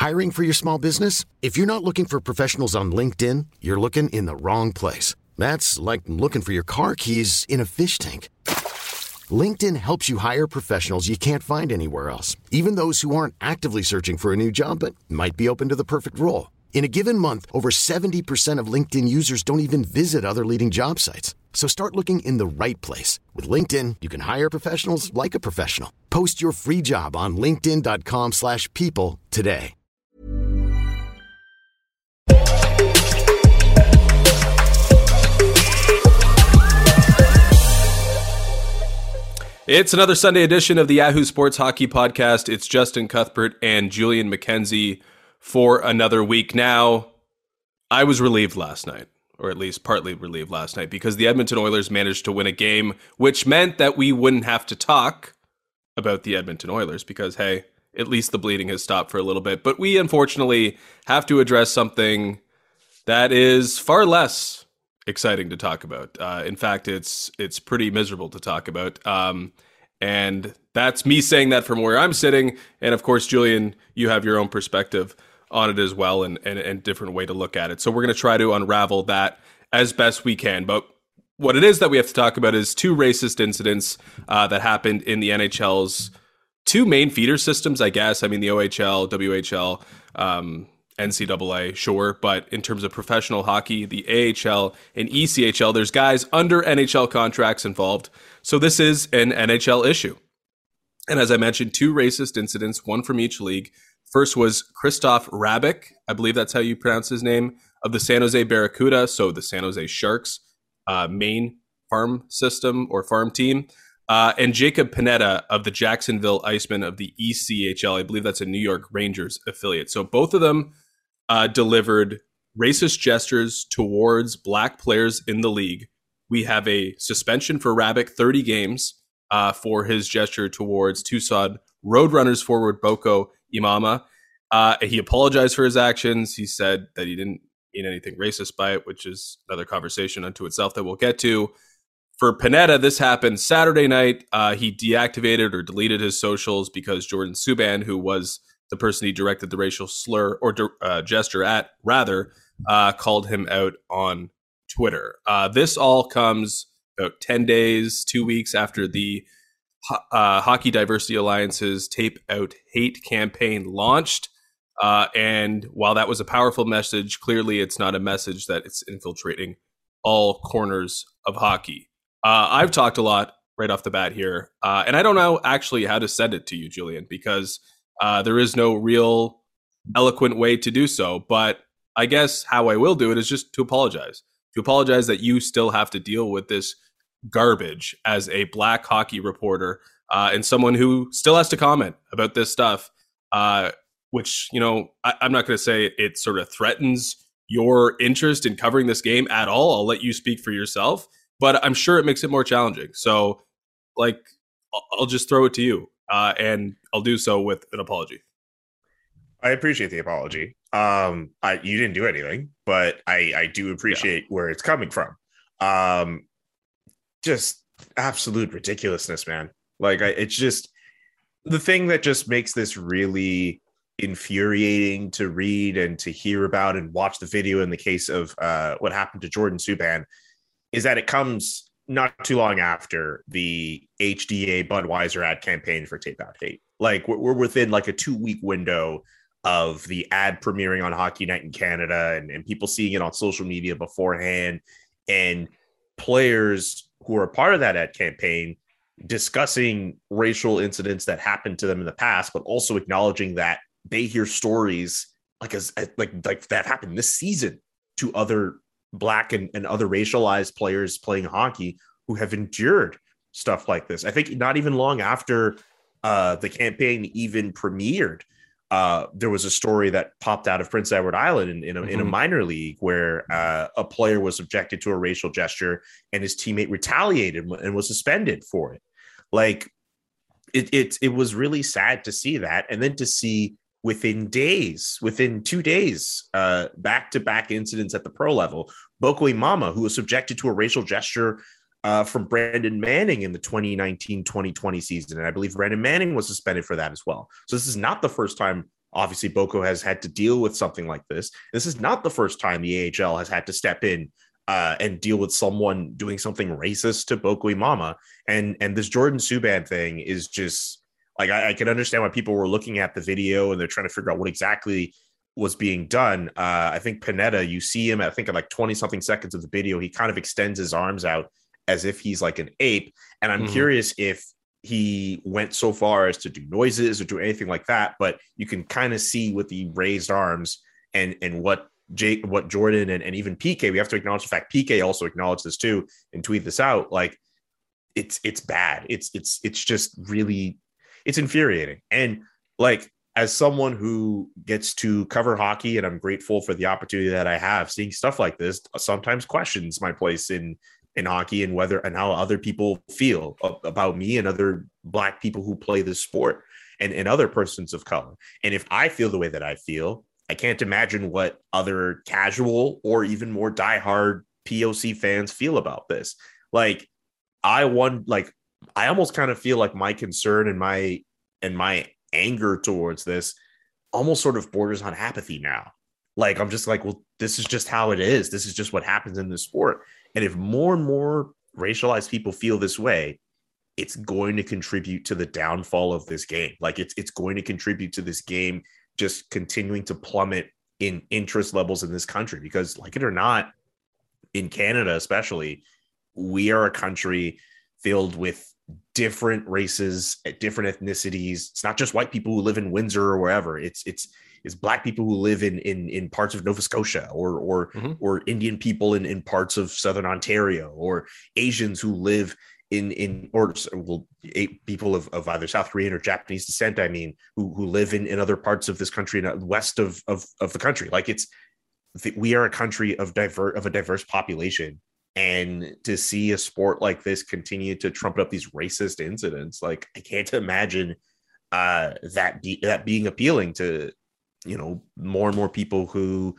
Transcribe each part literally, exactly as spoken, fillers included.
Hiring for your small business? If you're not looking for professionals on LinkedIn, you're looking in the wrong place. That's like looking for your car keys in a fish tank. LinkedIn helps you hire professionals you can't find anywhere else, even those who aren't actively searching for a new job but might be open to the perfect role. In a given month, over seventy percent of LinkedIn users don't even visit other leading job sites. So start looking in the right place. With LinkedIn, you can hire professionals like a professional. Post your free job on linkedin.com slash people today. It's another Sunday edition of the Yahoo Sports Hockey Podcast. It's Justin Cuthbert and Julian McKenzie for another week. Now, I was relieved last night, or at least partly relieved last night, because the Edmonton Oilers managed to win a game, which meant that we wouldn't have to talk about the Edmonton Oilers because, hey, at least the bleeding has stopped for a little bit. But we, unfortunately, have to address something that is far less exciting to talk about. Uh, in fact, it's it's pretty miserable to talk about. Um, and that's me saying that from where I'm sitting. And of course, Julian, you have your own perspective on it as well, and and, and different way to look at it. So we're going to try to unravel that as best we can. But what it is that we have to talk about is two racist incidents uh, that happened in the N H L's two main feeder systems, I guess. I mean, the O H L, W H L, um, N C double A, sure, but in terms of professional hockey, the A H L and E C H L, there's guys under N H L contracts involved. So this is an N H L issue. And as I mentioned, two racist incidents, one from each league. First was Christoph Rabik, I believe that's how you pronounce his name, of the San Jose Barracuda, so the San Jose Sharks uh, main farm system or farm team, uh, and Jacob Panetta of the Jacksonville Icemen of the E C H L. I believe that's a New York Rangers affiliate. So both of them Uh, delivered racist gestures towards black players in the league. We have a suspension for Rabik, thirty games, uh, for his gesture towards Tucson Roadrunners forward Boko Imama. Uh, he apologized for his actions. He said that he didn't mean anything racist by it, which is another conversation unto itself that we'll get to. For Panetta, this happened Saturday night. Uh, he deactivated or deleted his socials because Jordan Subban, who was the person he directed the racial slur or uh, gesture at, rather, uh, called him out on Twitter. Uh, this all comes about ten days, two weeks after the uh, Hockey Diversity Alliance's Tape Out Hate campaign launched. Uh, and while that was a powerful message, clearly it's not a message that it's infiltrating all corners of hockey. Uh, I've talked a lot right off the bat here, uh, and I don't know actually how to send it to you, Julian, because Uh, there is no real eloquent way to do so, but I guess how I will do it is just to apologize. To apologize that you still have to deal with this garbage as a black hockey reporter uh, and someone who still has to comment about this stuff, uh, which, you know, I, I'm not going to say it sort of threatens your interest in covering this game at all. I'll let you speak for yourself, but I'm sure it makes it more challenging. So, like, I'll, I'll just throw it to you. Uh, and I'll do so with an apology. I appreciate the apology. Um, I, you didn't do anything, but I, I do appreciate yeah. where it's coming from. Um, just absolute ridiculousness, man. Like, I, it's just the thing that just makes this really infuriating to read and to hear about and watch the video in the case of uh, what happened to Jordan Subban is that it comes not too long after the H D A Budweiser ad campaign for Tape Out Hate. Like we're, we're within like a two week window of the ad premiering on Hockey Night in Canada and, and people seeing it on social media beforehand and players who are a part of that ad campaign discussing racial incidents that happened to them in the past, but also acknowledging that they hear stories like as like, like that happened this season to other Black and, and other racialized players playing hockey who have endured stuff like this. I think not even long after uh, the campaign even premiered, uh, there was a story that popped out of Prince Edward Island in, in, a, mm-hmm. in a minor league where uh, a player was subjected to a racial gesture and his teammate retaliated and was suspended for it. Like it, it, it was really sad to see that. And then to see within days, within two days, uh, back-to-back incidents at the pro level. Boko Imama, who was subjected to a racial gesture uh, from Brandon Manning in the twenty nineteen twenty twenty season. And I believe Brandon Manning was suspended for that as well. So this is not the first time Obviously, Boko has had to deal with something like this. This is not the first time the A H L has had to step in uh, and deal with someone doing something racist to Boko Imama. And and this Jordan Subban thing is just like, I, I can understand why people were looking at the video and they're trying to figure out what exactly was being done. Uh, I think Pineda, you see him, I think at like twenty something seconds of the video, he kind of extends his arms out as if he's like an ape. And I'm mm-hmm. curious if he went so far as to do noises or do anything like that, but you can kind of see with the raised arms and, and what Jake, what Jordan and, and even P K, we have to acknowledge the fact P K also acknowledged this too and tweet this out. Like it's, it's bad. It's, it's, it's just really, it's infuriating. And like, as someone who gets to cover hockey, and I'm grateful for the opportunity that I have, seeing stuff like this sometimes questions my place in, in hockey and whether and how other people feel about me and other Black people who play this sport and, and other persons of color. And if I feel the way that I feel, I can't imagine what other casual or even more diehard P O C fans feel about this. Like I want, like, I almost kind of feel like my concern and my, and my anger towards this almost sort of borders on apathy now. Like, I'm just like, well, this is just how it is. This is just what happens in this sport. And if more and more racialized people feel this way, it's going to contribute to the downfall of this game. Like it's, it's going to contribute to this game just continuing to plummet in interest levels in this country, because like it or not, in Canada, especially, we are a country filled with different races, different ethnicities. It's not just white people who live in Windsor or wherever. It's it's it's Black people who live in in in parts of Nova Scotia, or or mm-hmm. or Indian people in in parts of Southern Ontario, or Asians who live in in or well, people of, of either South Korean or Japanese descent. I mean, who who live in, in other parts of this country, west of of of the country. Like it's we are a country of diver of a diverse population. And to see a sport like this continue to trumpet up these racist incidents, like I can't imagine uh, that be, that being appealing to, you know, more and more people who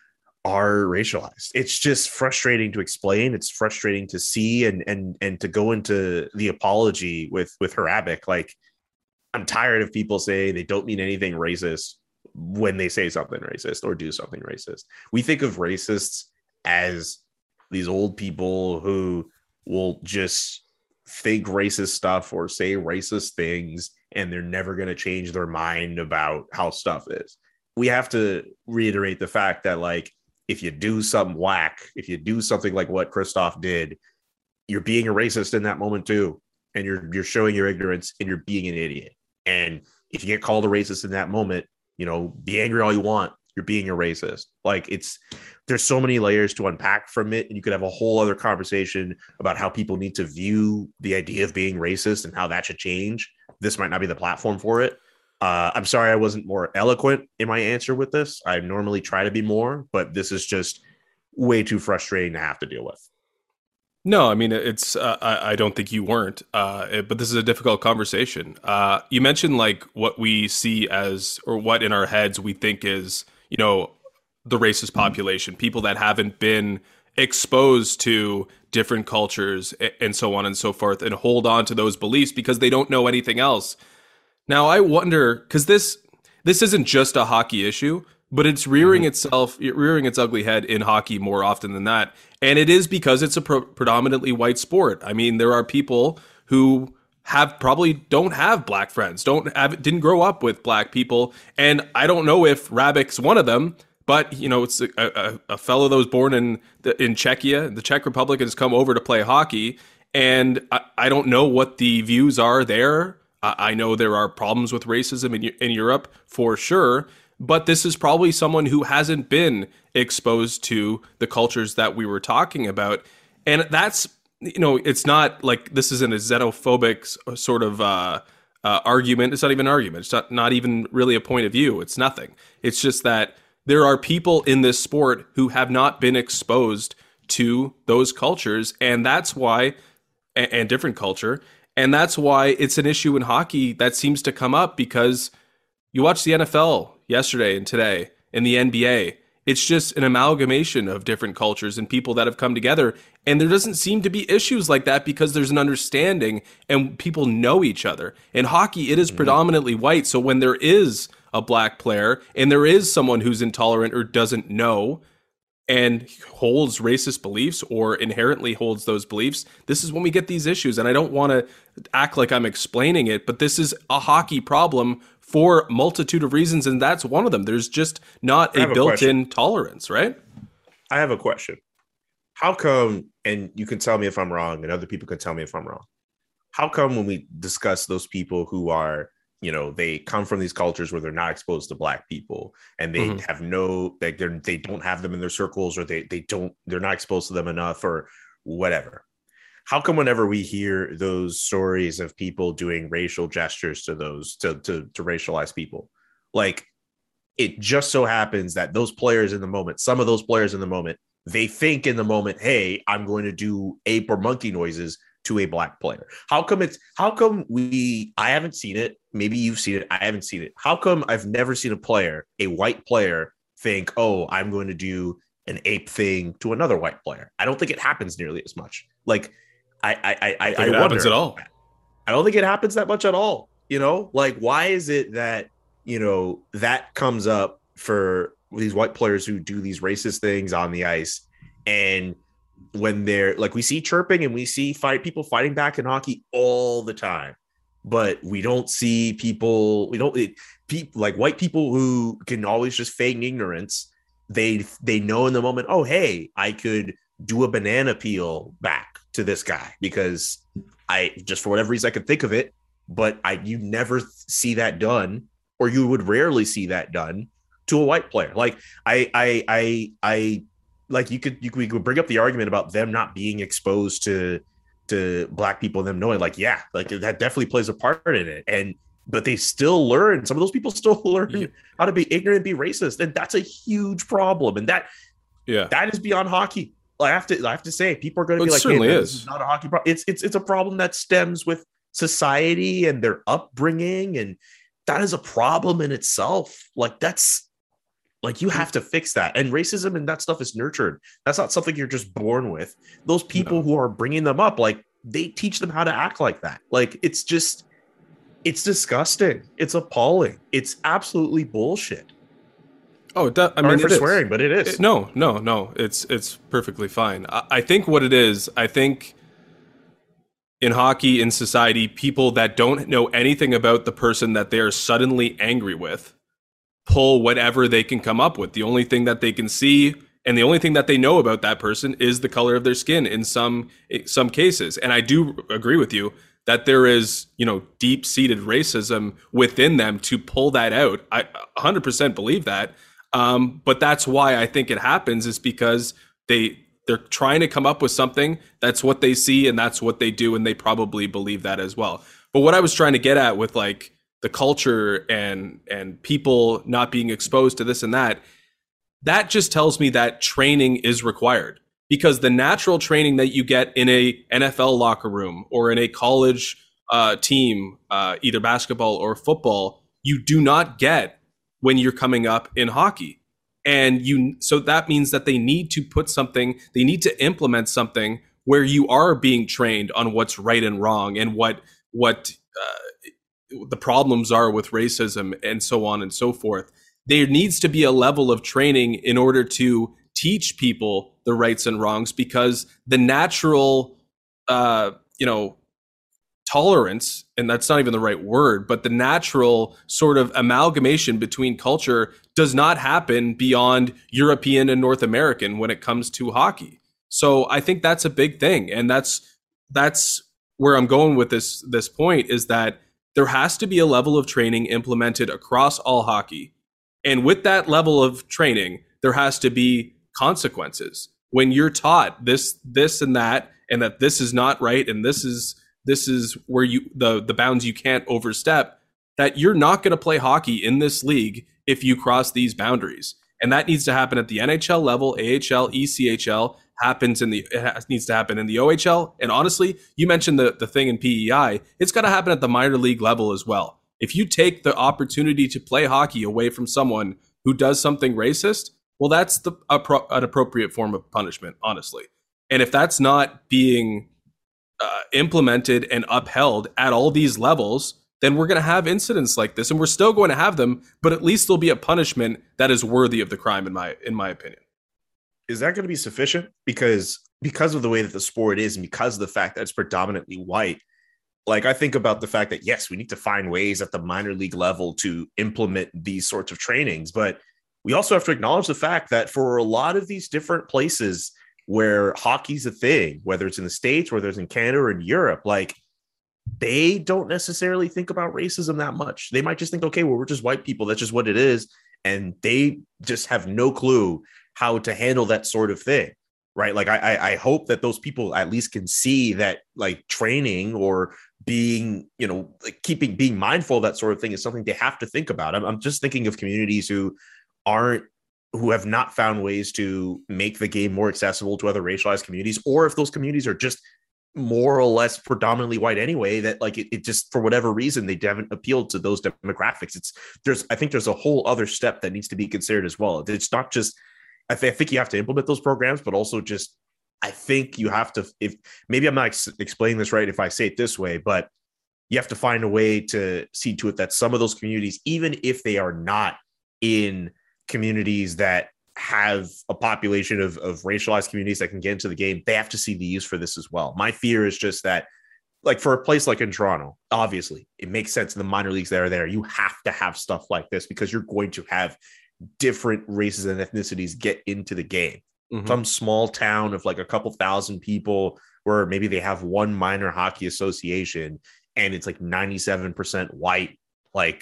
are racialized. It's just frustrating to explain. It's frustrating to see and and and to go into the apology with with Harabik. Like I'm tired of people saying they don't mean anything racist when they say something racist or do something racist. We think of racists as these old people who will just think racist stuff or say racist things, and they're never going to change their mind about how stuff is. We have to reiterate the fact that, like, if you do something whack, if you do something like what Christoph did, you're being a racist in that moment too. And you're, you're showing your ignorance and you're being an idiot. And if you get called a racist in that moment, you know, be angry all you want. You're being a racist. Like it's, there's so many layers to unpack from it. And you could have a whole other conversation about how people need to view the idea of being racist and how that should change. This might not be the platform for it. Uh, I'm sorry I wasn't more eloquent in my answer with this. I normally try to be more, but this is just way too frustrating to have to deal with. No, I mean, it's, uh, I, I don't think you weren't, uh, it, but this is a difficult conversation. Uh, you mentioned like what we see as, or what in our heads we think is, you know, the racist population, people that haven't been exposed to different cultures and so on and so forth, and hold on to those beliefs because they don't know anything else. Now, I wonder, because this this isn't just a hockey issue, but it's rearing mm-hmm. itself, rearing its ugly head in hockey more often than that. And it is because it's a pro- predominantly white sport. I mean, there are people who have probably don't have Black friends, don't have, didn't grow up with Black people. And I don't know if Rabik's one of them, but, you know, it's a, a, a fellow that was born in the, in Czechia, the Czech Republic, and has come over to play hockey. And I, I don't know what the views are there. I, I know there are problems with racism in, in Europe for sure, but this is probably someone who hasn't been exposed to the cultures that we were talking about. And that's, you know, it's not like this isn't a xenophobic sort of uh, uh, argument. It's not even an argument. It's not, not even really a point of view. It's nothing. It's just that there are people in this sport who have not been exposed to those cultures. And that's why, and, and different culture. And that's why it's an issue in hockey that seems to come up, because you watch the N F L yesterday and today and the N B A. It's just an amalgamation of different cultures and people that have come together. And there doesn't seem to be issues like that because there's an understanding and people know each other. In hockey, it is mm-hmm. predominantly white. So when there is a black player and there is someone who's intolerant or doesn't know and holds racist beliefs or inherently holds those beliefs, this is when we get these issues. And I don't want to act like I'm explaining it, but this is a hockey problem for a multitude of reasons, and that's one of them. There's just not a, a built-in question. tolerance, right? I have a question. How come, and you can tell me if I'm wrong, and other people can tell me if I'm wrong, how come when we discuss those people who are, you know, they come from these cultures where they're not exposed to black people and they mm-hmm. have no, like they're, they don't have them in their circles, or they, they don't, they're not exposed to them enough or whatever. How come whenever we hear those stories of people doing racial gestures to those, to, to, to racialize people, like it just so happens that those players in the moment, some of those players in the moment, they think in the moment, hey, I'm going to do ape or monkey noises to a black player. How come it's, how come we, I haven't seen it. Maybe you've seen it. I haven't seen it. How come I've never seen a player, a white player, think, oh, I'm going to do an ape thing to another white player? I don't think it happens nearly as much. Like, I, I, I, I, I it wonder. happens at all. I don't think it happens that much at all. You know, like, why is it that, you know, that comes up for these white players who do these racist things on the ice, and when they're like, we see chirping and we see fight people fighting back in hockey all the time, but we don't see people, we don't it, people like white people who can always just feign ignorance. They, they know in the moment, oh, hey, I could do a banana peel back to this guy because I just, for whatever reason, I could think of it, but I, you never see that done, or you would rarely see that done to a white player. Like I, I, I, I, like you could, you could, we could bring up the argument about them not being exposed to, to black people, and them knowing, like, yeah, like that definitely plays a part in it. And, but they still learn, some of those people still learn yeah. how to be ignorant and be racist. And that's a huge problem. And that, yeah, that is beyond hockey. I have to, I have to say, people are going to be like, hey, man, this is not a hockey problem. It's, it's, it's a problem that stems with society and their upbringing. And that is a problem in itself. Like that's, like you have to fix that. And racism and that stuff is nurtured. That's not something you're just born with. Those people no. who are bringing them up, like they teach them how to act like that. Like it's just, it's disgusting. It's appalling. It's absolutely bullshit. Oh, that, I Sorry mean, for swearing, is. but it is. It, no, no, no. It's it's perfectly fine. I, I think what it is, I think in hockey, in society, people that don't know anything about the person that they are suddenly angry with pull whatever they can come up with. The only thing that they can see and the only thing that they know about that person is the color of their skin in some in some cases. And I do agree with you that there is, you know, deep-seated racism within them to pull that out. I one hundred percent believe that. Um, but that's why I think it happens, is because they they're trying to come up with something. That's what they see and that's what they do, and they probably believe that as well. But what I was trying to get at with like the culture and and people not being exposed to this and that, that just tells me that training is required, because the natural training that you get in a N F L locker room or in a college uh, team, uh, either basketball or football, you do not get when you're coming up in hockey. And you, so that means that they need to put something, they need to implement something where you are being trained on what's right and wrong and what, what uh, the problems are with racism and so on and so forth. There needs to be a level of training in order to teach people the rights and wrongs, because the natural, uh, you know, tolerance, and that's not even the right word, but the natural sort of amalgamation between culture does not happen beyond European and North American when it comes to hockey. So I think that's a big thing. And that's, that's where I'm going with this, this point, is that there has to be a level of training implemented across all hockey. And with that level of training, there has to be consequences. When you're taught this, this and that, and that this is not right, and this is, this is where you, the, the bounds you can't overstep, that you're not going to play hockey in this league if you cross these boundaries. And that needs to happen at the N H L level, A H L, E C H L, happens in the, it needs to happen in the O H L. And honestly, you mentioned the, the thing in P E I, it's got to happen at the minor league level as well. If you take the opportunity to play hockey away from someone who does something racist, well, that's the appro- an appropriate form of punishment, honestly. And if that's not being uh, implemented and upheld at all these levels, then we're going to have incidents like this, and we're still going to have them, but at least there'll be a punishment that is worthy of the crime, in my in my opinion. Is that going to be sufficient? Because because of the way that the sport is, and because of the fact that it's predominantly white, like I think about the fact that, yes, we need to find ways at the minor league level to implement these sorts of trainings, but we also have to acknowledge the fact that for a lot of these different places where hockey's a thing, whether it's in the States, whether it's in Canada or in Europe, like they don't necessarily think about racism that much. They might just think, okay, well, we're just white people. That's just what it is. And they just have no clue how to handle that sort of thing. Right. Like, I, I hope that those people at least can see that, like, training or being, you know, like keeping, being mindful of that sort of thing is something they have to think about. I'm, I'm just thinking of communities who aren't, who have not found ways to make the game more accessible to other racialized communities, or if those communities are just more or less predominantly white anyway, that like it, it just, for whatever reason, they haven't appealed to those demographics. It's there's, I think there's a whole other step that needs to be considered as well. It's not just, I, th- I think you have to implement those programs, but also just, I think you have to, if maybe I'm not ex- explaining this right if I say it this way, but you have to find a way to see to it that some of those communities, even if they are not in communities that have a population of, of racialized communities that can get into the game, they have to see the use for this as well. My fear is just that, like, for a place like in Toronto, obviously it makes sense in the minor leagues that are there. You have to have stuff like this because you're going to have different races and ethnicities get into the game. Mm-hmm. Some small town of like a couple thousand people where maybe they have one minor hockey association and it's like ninety-seven percent white, like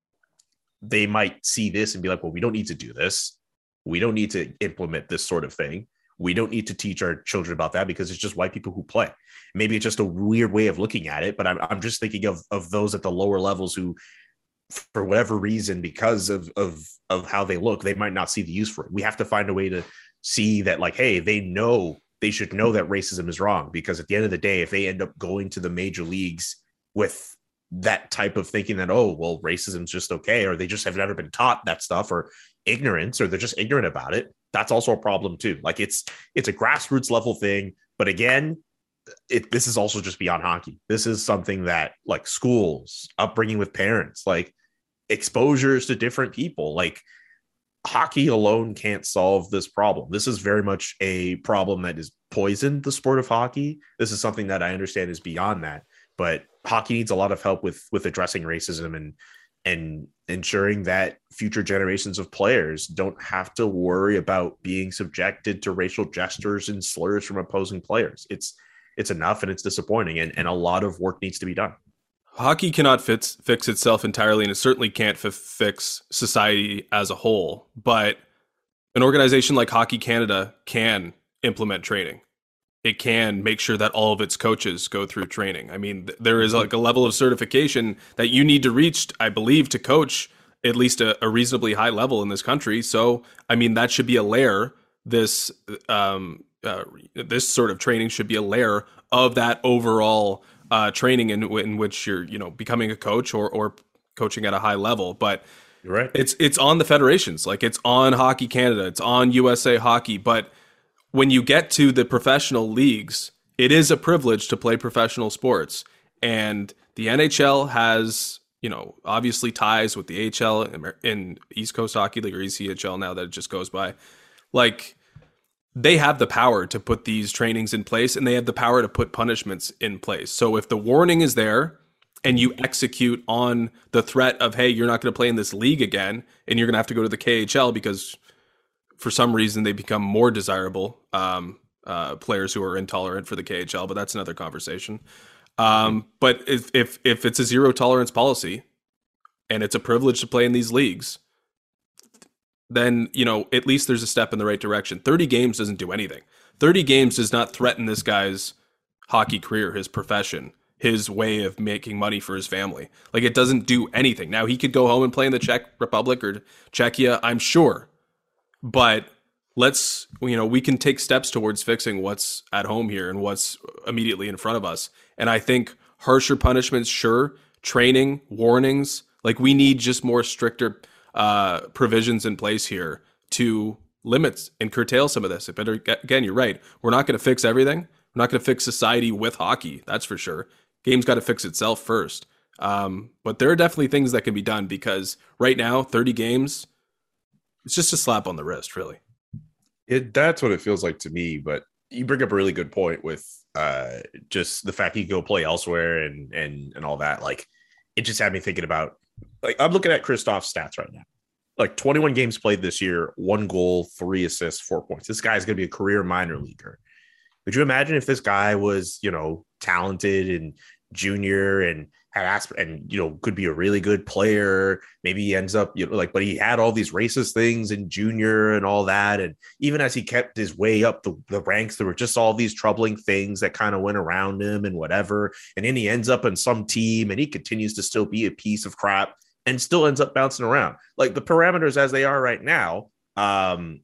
they might see this and be like, well, we don't need to do this. We don't need to implement this sort of thing. We don't need to teach our children about that because it's just white people who play. Maybe it's just a weird way of looking at it, but I'm, I'm just thinking of, of those at the lower levels who, for whatever reason, because of, of, of how they look, they might not see the use for it. We have to find a way to see that, like, hey, they know, they should know that racism is wrong, because at the end of the day, if they end up going to the major leagues with that type of thinking that, oh, well, racism is just okay, or they just have never been taught that stuff, or ignorance, or they're just ignorant about it, that's also a problem too. Like, it's, it's a grassroots level thing. But again, it, this is also just beyond hockey. This is something that, like, schools, upbringing with parents, like exposures to different people, like hockey alone can't solve this problem. This is very much a problem that is poisoned the sport of hockey. This is something that I understand is beyond that, but hockey needs a lot of help with, with addressing racism and, and ensuring that future generations of players don't have to worry about being subjected to racial gestures and slurs from opposing players. It's, it's enough, and it's disappointing, and, and a lot of work needs to be done. Hockey cannot fix, fix itself entirely, and it certainly can't f- fix society as a whole. But an organization like Hockey Canada can implement training. It can make sure that all of its coaches go through training. I mean, th- there is like a level of certification that you need to reach, I believe, to coach at least a, a reasonably high level in this country. So, I mean, that should be a layer. This um, uh, this sort of training should be a layer of that overall Uh, training in, in which you're, you know, becoming a coach or or coaching at a high level. But you're right. It's it's on the federations, like it's on Hockey Canada, it's on U S A Hockey. But when you get to the professional leagues, it is a privilege to play professional sports, and the N H L has, you know, obviously ties with the A H L in East Coast Hockey League, or E C H L now that it just goes by. Like, they have the power to put these trainings in place, and they have the power to put punishments in place. So if the warning is there and you execute on the threat of, hey, you're not going to play in this league again, and you're going to have to go to the K H L because for some reason they become more desirable, um, uh, players who are intolerant for the K H L, but that's another conversation. Um, but if, if, if it's a zero tolerance policy and it's a privilege to play in these leagues, then, you know, at least there's a step in the right direction. thirty games doesn't do anything. thirty games does not threaten this guy's hockey career, his profession, his way of making money for his family. Like, it doesn't do anything. Now, he could go home and play in the Czech Republic or Czechia, I'm sure. But let's, you know, we can take steps towards fixing what's at home here and what's immediately in front of us. And I think harsher punishments, sure. Training, warnings, like, we need just more stricter uh, provisions in place here to limit and curtail some of this. But again, you're right. We're not going to fix everything. We're not going to fix society with hockey. That's for sure. Game's got to fix itself first. Um, but there are definitely things that can be done because right now, thirty games, it's just a slap on the wrist, really. It, that's what it feels like to me. But you bring up a really good point with uh, just the fact he can go play elsewhere and and and all that. Like, it just had me thinking about, like, I'm looking at Kristoff's stats right now. Like, twenty-one games played this year, one goal, three assists, four points. This guy's going to be a career minor leaguer. Could you imagine if this guy was, you know, talented and junior and had asp- and, you know, could be a really good player? Maybe he ends up, you know, like, but he had all these racist things in junior and all that. And even as he kept his way up the, the ranks, there were just all these troubling things that kind of went around him and whatever. And then he ends up in some team and he continues to still be a piece of crap and still ends up bouncing around. Like, the parameters as they are right now, um,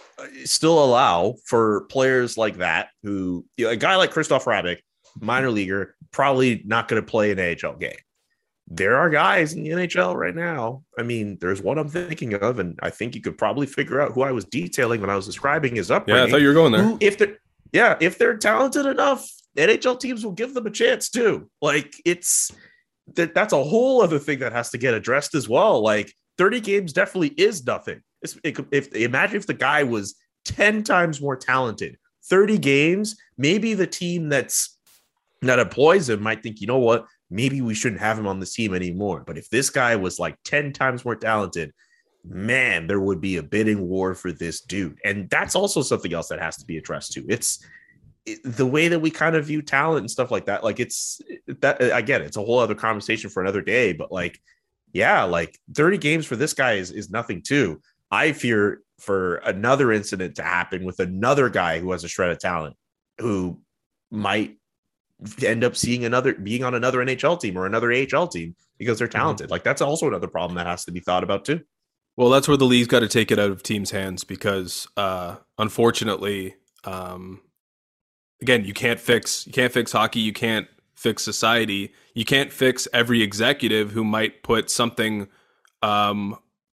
still allow for players like that who, you know, a guy like Kristoff Hrabik, minor leaguer, probably not going to play an A H L game. There are guys in the N H L right now. I mean, there's one I'm thinking of, and I think you could probably figure out who I was detailing when I was describing his upbringing. Yeah, I thought you were going there. Who, if they're, yeah, if they're talented enough, N H L teams will give them a chance too. Like, it's that that's a whole other thing that has to get addressed as well. Like, thirty games definitely is nothing. It, if imagine if the guy was ten times more talented, thirty games, maybe the team that's that employs him might think, you know what, maybe we shouldn't have him on this team anymore. But if this guy was like ten times more talented, man, there would be a bidding war for this dude. And that's also something else that has to be addressed too. It's it, the way that we kind of view talent and stuff like that. Like, it's that, I get it, it's a whole other conversation for another day, but like, yeah, like thirty games for this guy is, is nothing too. I fear for another incident to happen with another guy who has a shred of talent who might end up seeing another, being on another N H L team or another A H L team because they're talented. Mm-hmm. Like, that's also another problem that has to be thought about too. Well, that's where the league's got to take it out of teams' hands because, uh, unfortunately, um, again, you can't fix, you can't fix hockey. You can't fix society. You can't fix every executive who might put something, um,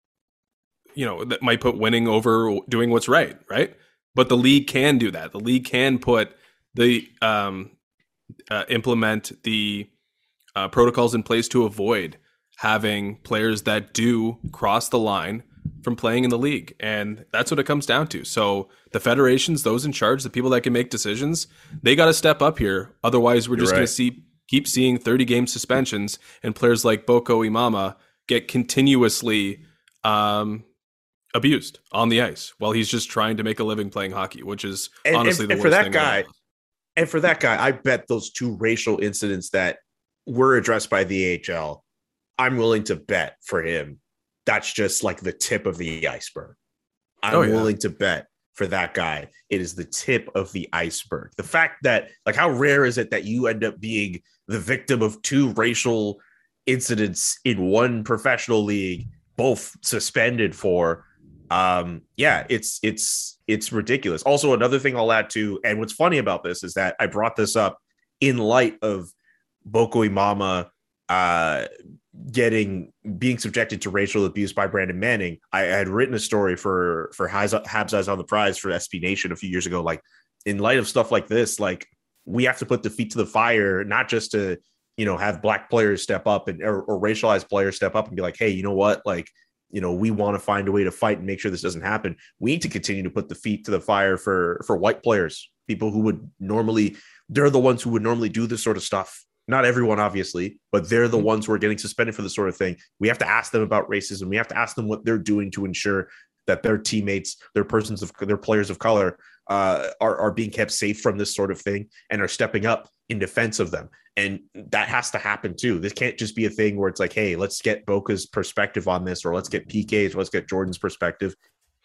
you know, that might put winning over doing what's right, right? But the league can do that. The league can put the um, uh, implement the uh, protocols in place to avoid having players that do cross the line from playing in the league, and that's what it comes down to. So the federations, those in charge, the people that can make decisions, they got to step up here. Otherwise, we're just right. going to see keep seeing thirty game suspensions and players like Boko Imama get continuously um, abused on the ice while he's just trying to make a living playing hockey, which is and, honestly and, the and worst for that thing guy. And for that guy, I bet those two racial incidents that were addressed by the A H L, I'm willing to bet for him that's just like the tip of the iceberg. I'm oh, yeah. willing to bet for that guy it is the tip of the iceberg. The fact that, like, how rare is it that you end up being the victim of two racial incidents in one professional league, both suspended for? Um, yeah, it's it's it's ridiculous. Also, another thing I'll add to, and what's funny about this is that I brought this up in light of Boko Imama uh, getting being subjected to racial abuse by Brandon Manning. I, I had written a story for for Habs Eyes on the Prize for S B Nation a few years ago. Like, in light of stuff like this, like, we have to put the feet to the fire, not just to, you know, have black players step up and or, or racialized players step up and be like, hey, you know what, like, you know, we want to find a way to fight and make sure this doesn't happen. We need to continue to put the feet to the fire for for white players, people who would normally, they're the ones who would normally do this sort of stuff. Not everyone, obviously, but they're the ones who are getting suspended for this sort of thing. We have to ask them about racism. We have to ask them what they're doing to ensure that their teammates, their persons of their players of color uh, are, are being kept safe from this sort of thing and are stepping up in defense of them. And that has to happen too. This can't just be a thing where it's like, hey, let's get Boca's perspective on this, or let's get P K's, or let's get Jordan's perspective.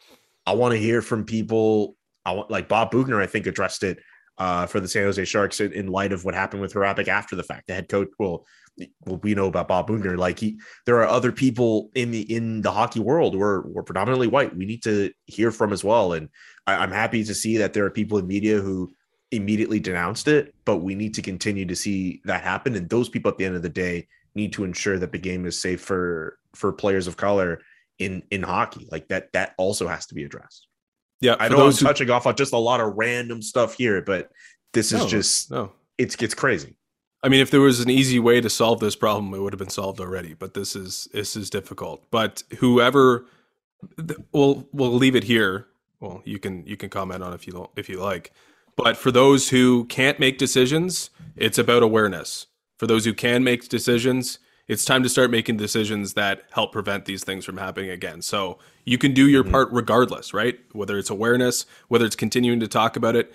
I want to hear from people. I want, like Bob Boughner, I think, addressed it uh, for the San Jose Sharks in, in light of what happened with Hrabik after the fact. The head coach, well, well, we know about Bob Boughner. Like, he, there are other people in the in the hockey world who are, who are predominantly white. We need to hear from as well. And I, I'm happy to see that there are people in media who immediately denounced it, but we need to continue to see that happen. And those people at the end of the day need to ensure that the game is safe for for players of color in in hockey. Like, that that also has to be addressed. Yeah, I know I'm who... touching off on just a lot of random stuff here, but this is no, just no. it's it's crazy. I mean, if there was an easy way to solve this problem, it would have been solved already. But this is this is difficult. But whoever, we'll we'll leave it here. Well, you can you can comment on it if you don't, if you like. But for those who can't make decisions, it's about awareness. For those who can make decisions, it's time to start making decisions that help prevent these things from happening again. So you can do your part regardless, right? Whether it's awareness, whether it's continuing to talk about it.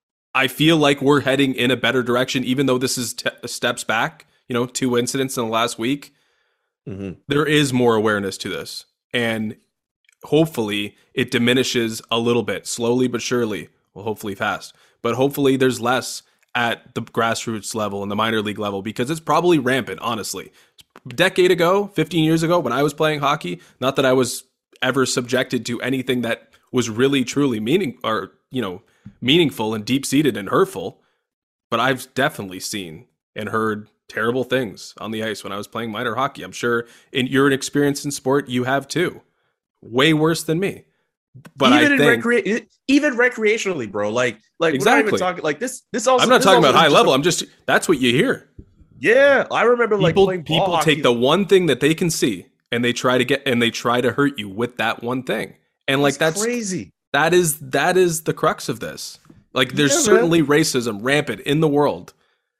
I feel like we're heading in a better direction, even though this is t- steps back, you know, two incidents in the last week. Mm-hmm. There is more awareness to this. And hopefully it diminishes a little bit, slowly but surely. Well, hopefully fast. But hopefully there's less at the grassroots level and the minor league level, because it's probably rampant, honestly. A decade ago, fifteen years ago, when I was playing hockey, not that I was ever subjected to anything that was really, truly meaning or, you know, meaningful and deep-seated and hurtful, but I've definitely seen and heard terrible things on the ice when I was playing minor hockey. I'm sure in your experience in sport, you have too. Way worse than me. But even I in think, recre- even recreationally, bro, like like exactly. We're not even talking like this. This also. I'm not this talking also about high just level. A, I'm just that's what you hear. Yeah, I remember like people playing people ball take hockey. the one thing that they can see and they try to get and they try to hurt you with that one thing. And like that's, that's crazy. That is that is the crux of this. Like there's Yeah, certainly man. racism rampant in the world.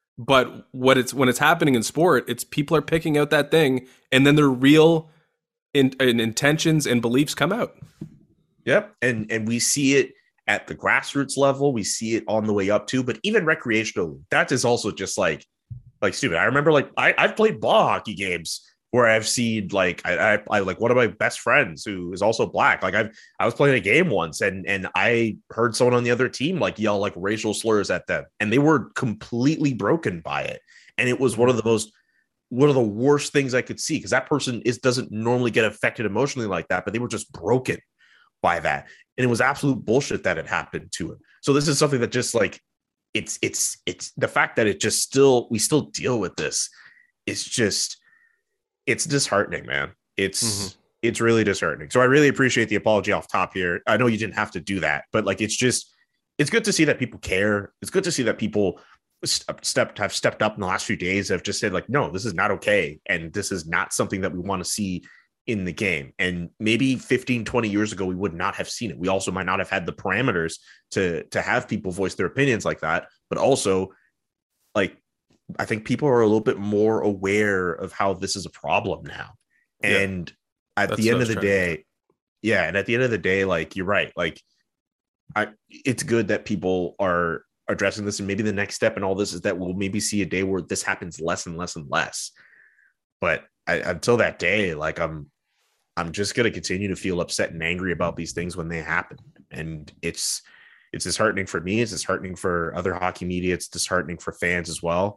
But what it's when it's happening in sport, it's people are picking out that thing and then their real in, in intentions and beliefs come out. Yep. And and we see it at the grassroots level. We see it on the way up too, but even recreational, that is also just like like stupid. I remember like I, I've played ball hockey games where I've seen like I, I I like one of my best friends who is also black. Like I've I was playing a game once and and I heard someone on the other team like yell like racial slurs at them, and they were completely broken by it. And it was one of the most one of the worst things I could see, because that person is doesn't normally get affected emotionally like that, but they were just broken by that. And it was absolute bullshit that had happened to him. So this is something that just like it's it's it's the fact that it just still we still deal with this. It's just it's disheartening, man. It's mm-hmm. it's really disheartening. So I really appreciate the apology off top here. I know you didn't have to do that, but like it's just it's good to see that people care. It's good to see that people stepped have stepped up in the last few days, have just said like, no, this is not okay, and this is not something that we want to see in the game. And maybe fifteen, twenty years ago, we would not have seen it. We also might not have had the parameters to, to have people voice their opinions like that. But also, like, I think people are a little bit more aware of how this is a problem now. And yeah, at the end of the day, yeah. And at the end of the day, like, you're right. Like, I, it's good that people are addressing this. And maybe the next step in all this is that we'll maybe see a day where this happens less and less and less. But I, until that day, like I'm, I'm just going to continue to feel upset and angry about these things when they happen. And it's, it's disheartening for me. It's disheartening for other hockey media. It's disheartening for fans as well.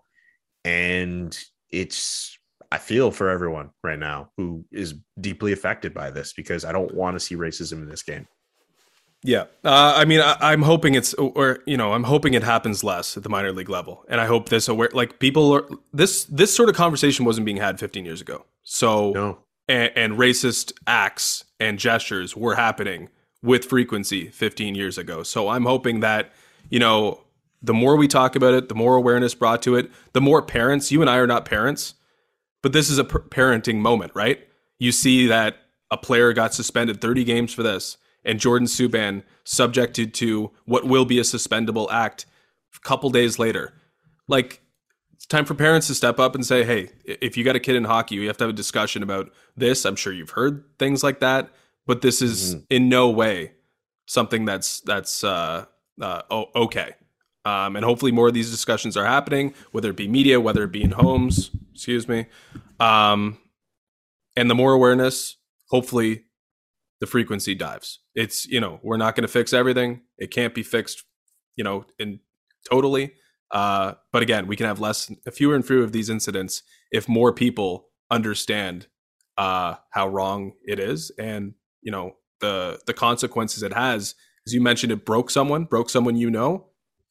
And it's, I feel for everyone right now who is deeply affected by this, because I don't want to see racism in this game. Yeah. Uh, I mean, I, I'm hoping it's, or, you know, I'm hoping it happens less at the minor league level. And I hope this aware, like people are, this, this sort of conversation wasn't being had fifteen years ago. So, no. and, and racist acts and gestures were happening with frequency fifteen years ago. So I'm hoping that, you know, the more we talk about it, the more awareness brought to it, the more parents, you and I are not parents, but this is a p- parenting moment, right? You see that a player got suspended thirty games for this, and Jordan Subban subjected to what will be a suspendable act a couple days later. Like, it's time for parents to step up and say, hey, if you got a kid in hockey, you have to have a discussion about this. I'm sure you've heard things like that, but this is mm-hmm. in no way something that's that's uh, uh, okay. Um, and hopefully more of these discussions are happening, whether it be media, whether it be in homes, excuse me. Um, and the more awareness, hopefully the frequency dives. It's, you know, we're not going to fix everything. It can't be fixed, you know, in totally. Uh, but again, we can have less, fewer and fewer of these incidents if more people understand uh, how wrong it is, and, you know, the the consequences it has. As you mentioned, it broke someone, broke someone you know.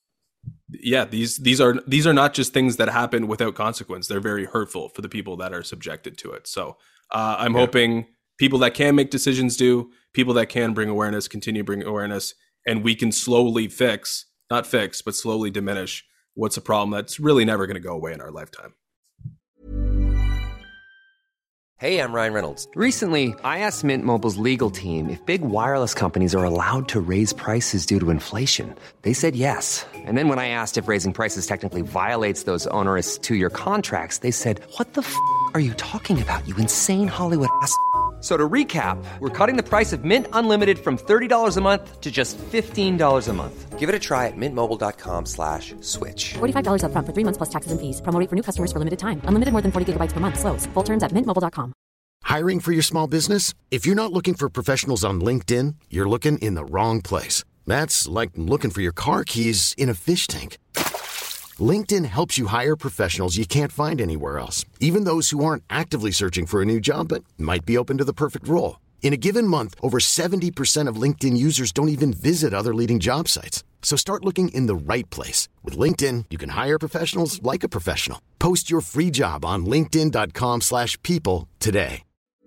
Yeah, these these are these are not just things that happen without consequence. They're very hurtful for the people that are subjected to it. So uh, I'm yeah. hoping people that can make decisions do, people that can bring awareness, continue to bring awareness, and we can slowly fix, not fix, but slowly diminish what's a problem that's really never going to go away in our lifetime. Hey, I'm Ryan Reynolds. Recently, I asked Mint Mobile's legal team if big wireless companies are allowed to raise prices due to inflation. They said yes. And then when I asked if raising prices technically violates those onerous two-year contracts, they said, "What the f*** are you talking about, you insane Hollywood ass f- So to recap, we're cutting the price of Mint Unlimited from thirty dollars a month to just fifteen dollars a month. Give it a try at mintmobile.com slash switch. forty-five dollars up front for three months plus taxes and fees. Promo rate for new customers for limited time. Unlimited more than forty gigabytes per month. Slows full terms at mint mobile dot com. Hiring for your small business? If you're not looking for professionals on LinkedIn, you're looking in the wrong place. That's like looking for your car keys in a fish tank. LinkedIn helps you hire professionals you can't find anywhere else, even those who aren't actively searching for a new job but might be open to the perfect role. In a given month, over seventy percent of LinkedIn users don't even visit other leading job sites. So start looking in the right place. With LinkedIn, you can hire professionals like a professional. Post your free job on linkedin.com slash people today.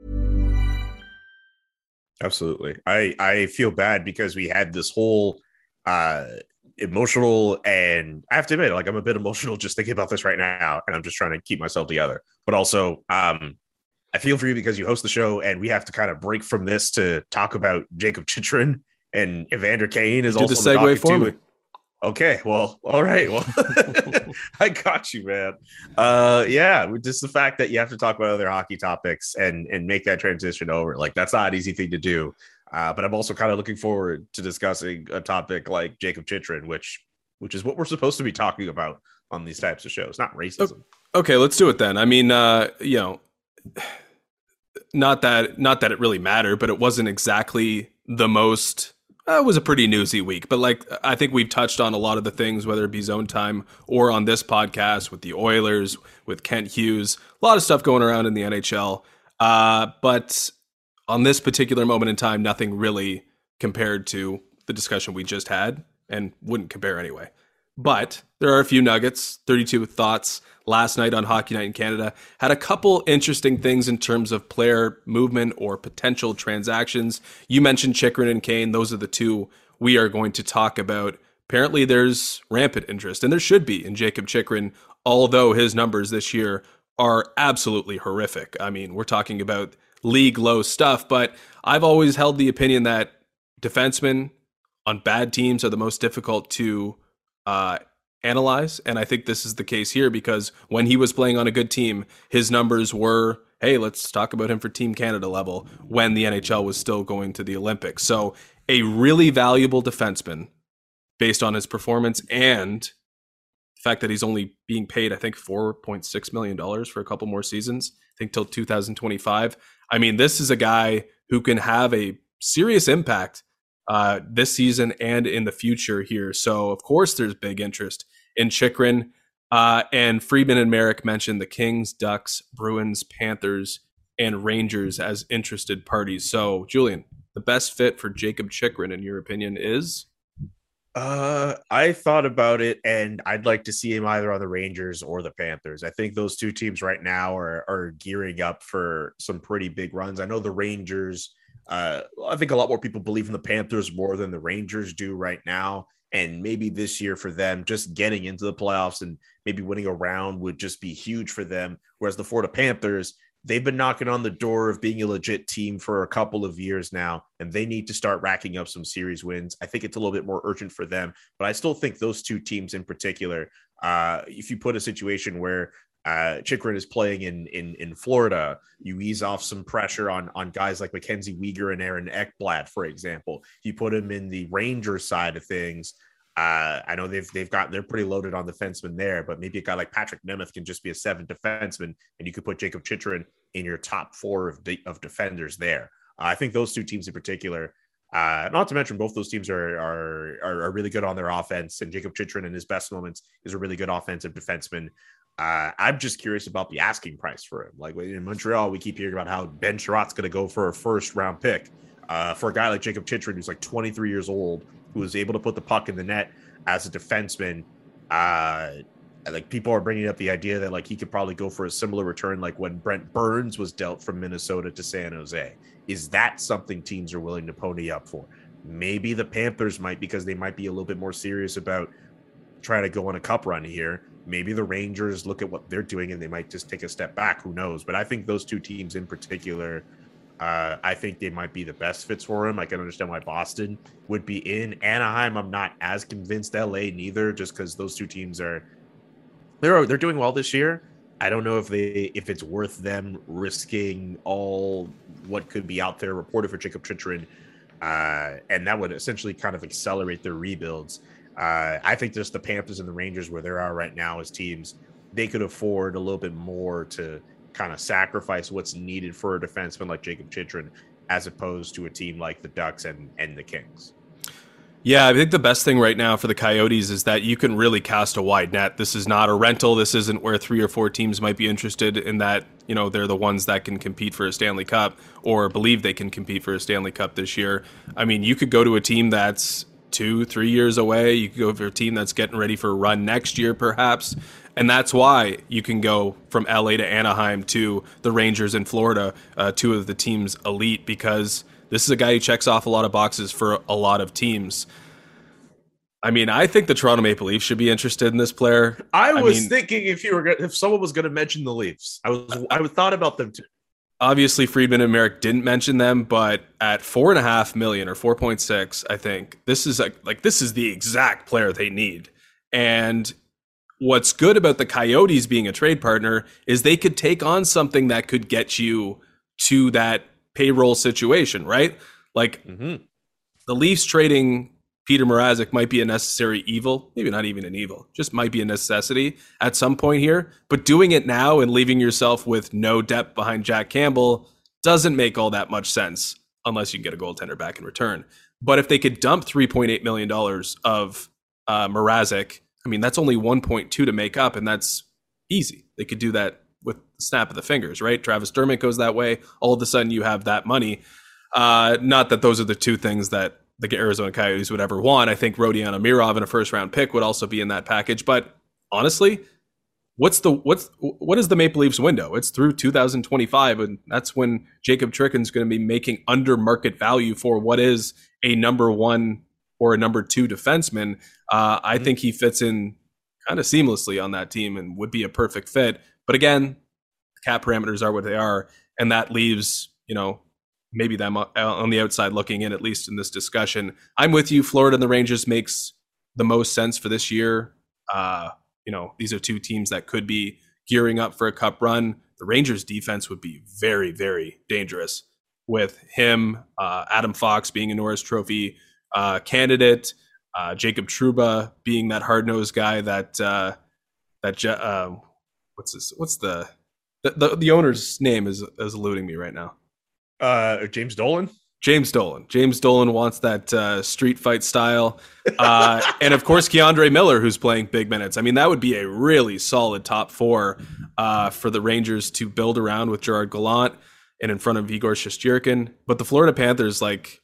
Absolutely. I, I feel bad because we had this whole uh, emotional, and I have to admit, like, I'm a bit emotional just thinking about this right now, and I'm just trying to keep myself together. But also, um, I feel for you because you host the show, and we have to kind of break from this to talk about Jakob Chychrun, and Evander Kane is Do also the segue for me. Okay, well, all right. Well, I got you, man. Uh, yeah, just the fact that you have to talk about other hockey topics and and make that transition over, like, that's not an easy thing to do. Uh, but I'm also kind of looking forward to discussing a topic like Jakob Chychrun, which which is what we're supposed to be talking about on these types of shows, not racism. Okay, let's do it then. I mean, uh, you know, not that not that it really mattered, but it wasn't exactly the most. Uh, it was a pretty newsy week, but like I think we've touched on a lot of the things, whether it be Zone Time or on this podcast with the Oilers, with Kent Hughes, a lot of stuff going around in the N H L. Uh, but on this particular moment in time, nothing really compared to the discussion we just had, and wouldn't compare anyway. But there are a few nuggets, thirty-two thoughts last night on Hockey Night in Canada. Had a couple interesting things in terms of player movement or potential transactions. You mentioned Chychrun and Kane. Those are the two we are going to talk about. Apparently there's rampant interest, and there should be, in Jakob Chychrun, although his numbers this year are absolutely horrific. I mean, we're talking about league low stuff, but I've always held the opinion that defensemen on bad teams are the most difficult to uh, analyze. And I think this is the case here because when he was playing on a good team, his numbers were, hey, let's talk about him for Team Canada level when the N H L was still going to the Olympics. So a really valuable defenseman based on his performance and the fact that he's only being paid, I think, four point six million dollars for a couple more seasons, I think till two thousand twenty-five. I mean, this is a guy who can have a serious impact uh, this season and in the future here. So, of course, there's big interest in Chychrun. Uh, and Friedman and Merrick mentioned the Kings, Ducks, Bruins, Panthers, and Rangers as interested parties. So, Julian, the best fit for Jakob Chychrun, in your opinion, is? Uh, I thought about it, and I'd like to see him either on the Rangers or the Panthers. I think those two teams right now are are gearing up for some pretty big runs. I know the Rangers, uh, I think a lot more people believe in the Panthers more than the Rangers do right now. And maybe this year for them, just getting into the playoffs and maybe winning a round would just be huge for them. Whereas the Florida Panthers, they've been knocking on the door of being a legit team for a couple of years now, and they need to start racking up some series wins. I think it's a little bit more urgent for them, but I still think those two teams in particular, uh, if you put a situation where uh, Chychrun is playing in, in, in Florida, you ease off some pressure on, on guys like Mackenzie Weegar and Aaron Ekblad, for example. You put him in the Rangers side of things. Uh, I know they've they've got they're pretty loaded on defensemen there, but maybe a guy like Patrick Nemeth can just be a seventh defenseman, and you could put Jakob Chychrun in your top four of de- of defenders there. Uh, I think those two teams in particular, uh, not to mention both those teams are, are are are really good on their offense, and Jakob Chychrun in his best moments is a really good offensive defenseman. Uh, I'm just curious about the asking price for him. Like in Montreal, we keep hearing about how Ben Sherratt's going to go for a first round pick. Uh, for a guy like Jakob Chychrun, who's like twenty-three years old, who was able to put the puck in the net as a defenseman, uh, like people are bringing up the idea that like he could probably go for a similar return like when Brent Burns was dealt from Minnesota to San Jose. Is that something teams are willing to pony up for? Maybe the Panthers might, because they might be a little bit more serious about try to go on a cup run here. Maybe the Rangers look at what they're doing and they might just take a step back. Who knows? But I think those two teams in particular, uh, I think they might be the best fits for him. I can understand why Boston would be in. Anaheim, I'm not as convinced. L A neither, just because those two teams are they're they're doing well this year. I don't know if they if it's worth them risking all what could be out there reported for Jacob Chychrun, uh, and that would essentially kind of accelerate their rebuilds. Uh, I think just the Panthers and the Rangers, where they are right now as teams, they could afford a little bit more to kind of sacrifice what's needed for a defenseman like Jacob Chychrun, as opposed to a team like the Ducks and, and the Kings. Yeah, I think the best thing right now for the Coyotes is that you can really cast a wide net. This is not a rental. This isn't where three or four teams might be interested in that, you know, they're the ones that can compete for a Stanley Cup or believe they can compete for a Stanley Cup this year. I mean, you could go to a team that's two, three years away. You could go for a team that's getting ready for a run next year, perhaps. And that's why you can go from L A to Anaheim to the Rangers in Florida, uh, two of the team's elite, because this is a guy who checks off a lot of boxes for a lot of teams. I mean, I think the Toronto Maple Leafs should be interested in this player. I was I mean, thinking if you were gonna, if someone was going to mention the Leafs, I was I thought about them too. Obviously, Friedman and Merrick didn't mention them, but at four and a half million or four point six, I think this is like, like this is the exact player they need. And what's good about the Coyotes being a trade partner is they could take on something that could get you to that payroll situation, right? Like mm-hmm. the Leafs trading Peter Mrazek might be a necessary evil, maybe not even an evil, just might be a necessity at some point here. But doing it now and leaving yourself with no depth behind Jack Campbell doesn't make all that much sense unless you can get a goaltender back in return. But if they could dump three point eight million dollars of uh, Mrazek, I mean, that's only one point two to make up, and that's easy. They could do that with the snap of the fingers, right? Travis Dermott goes that way. All of a sudden you have that money. Uh, not that those are the two things that the Arizona Coyotes would ever want. I think Rodion Amirov and a first round pick would also be in that package. But honestly, what's the what's what is the Maple Leafs window? It's through two thousand twenty-five, and that's when Jacob Chychrun's going to be making under market value for what is a number one or a number two defenseman. Uh, I mm-hmm. think he fits in kind of seamlessly on that team and would be a perfect fit. But again, cap parameters are what they are, and that leaves, you know, maybe them on the outside looking in, at least in this discussion. I'm with you. Florida and the Rangers makes the most sense for this year. Uh, you know, these are two teams that could be gearing up for a cup run. The Rangers defense would be very, very dangerous with him, uh, Adam Fox being a Norris Trophy uh, candidate, uh, Jacob Trouba being that hard-nosed guy that, uh, that, uh, what's this? What's the, the, the, the owner's name is, is eluding me right now. Uh, James Dolan? James Dolan. James Dolan wants that uh, street fight style. Uh, and of course, Keandre Miller, who's playing big minutes. I mean, that would be a really solid top four uh, for the Rangers to build around with Gerard Gallant and in front of Igor Shesterkin. But the Florida Panthers, like,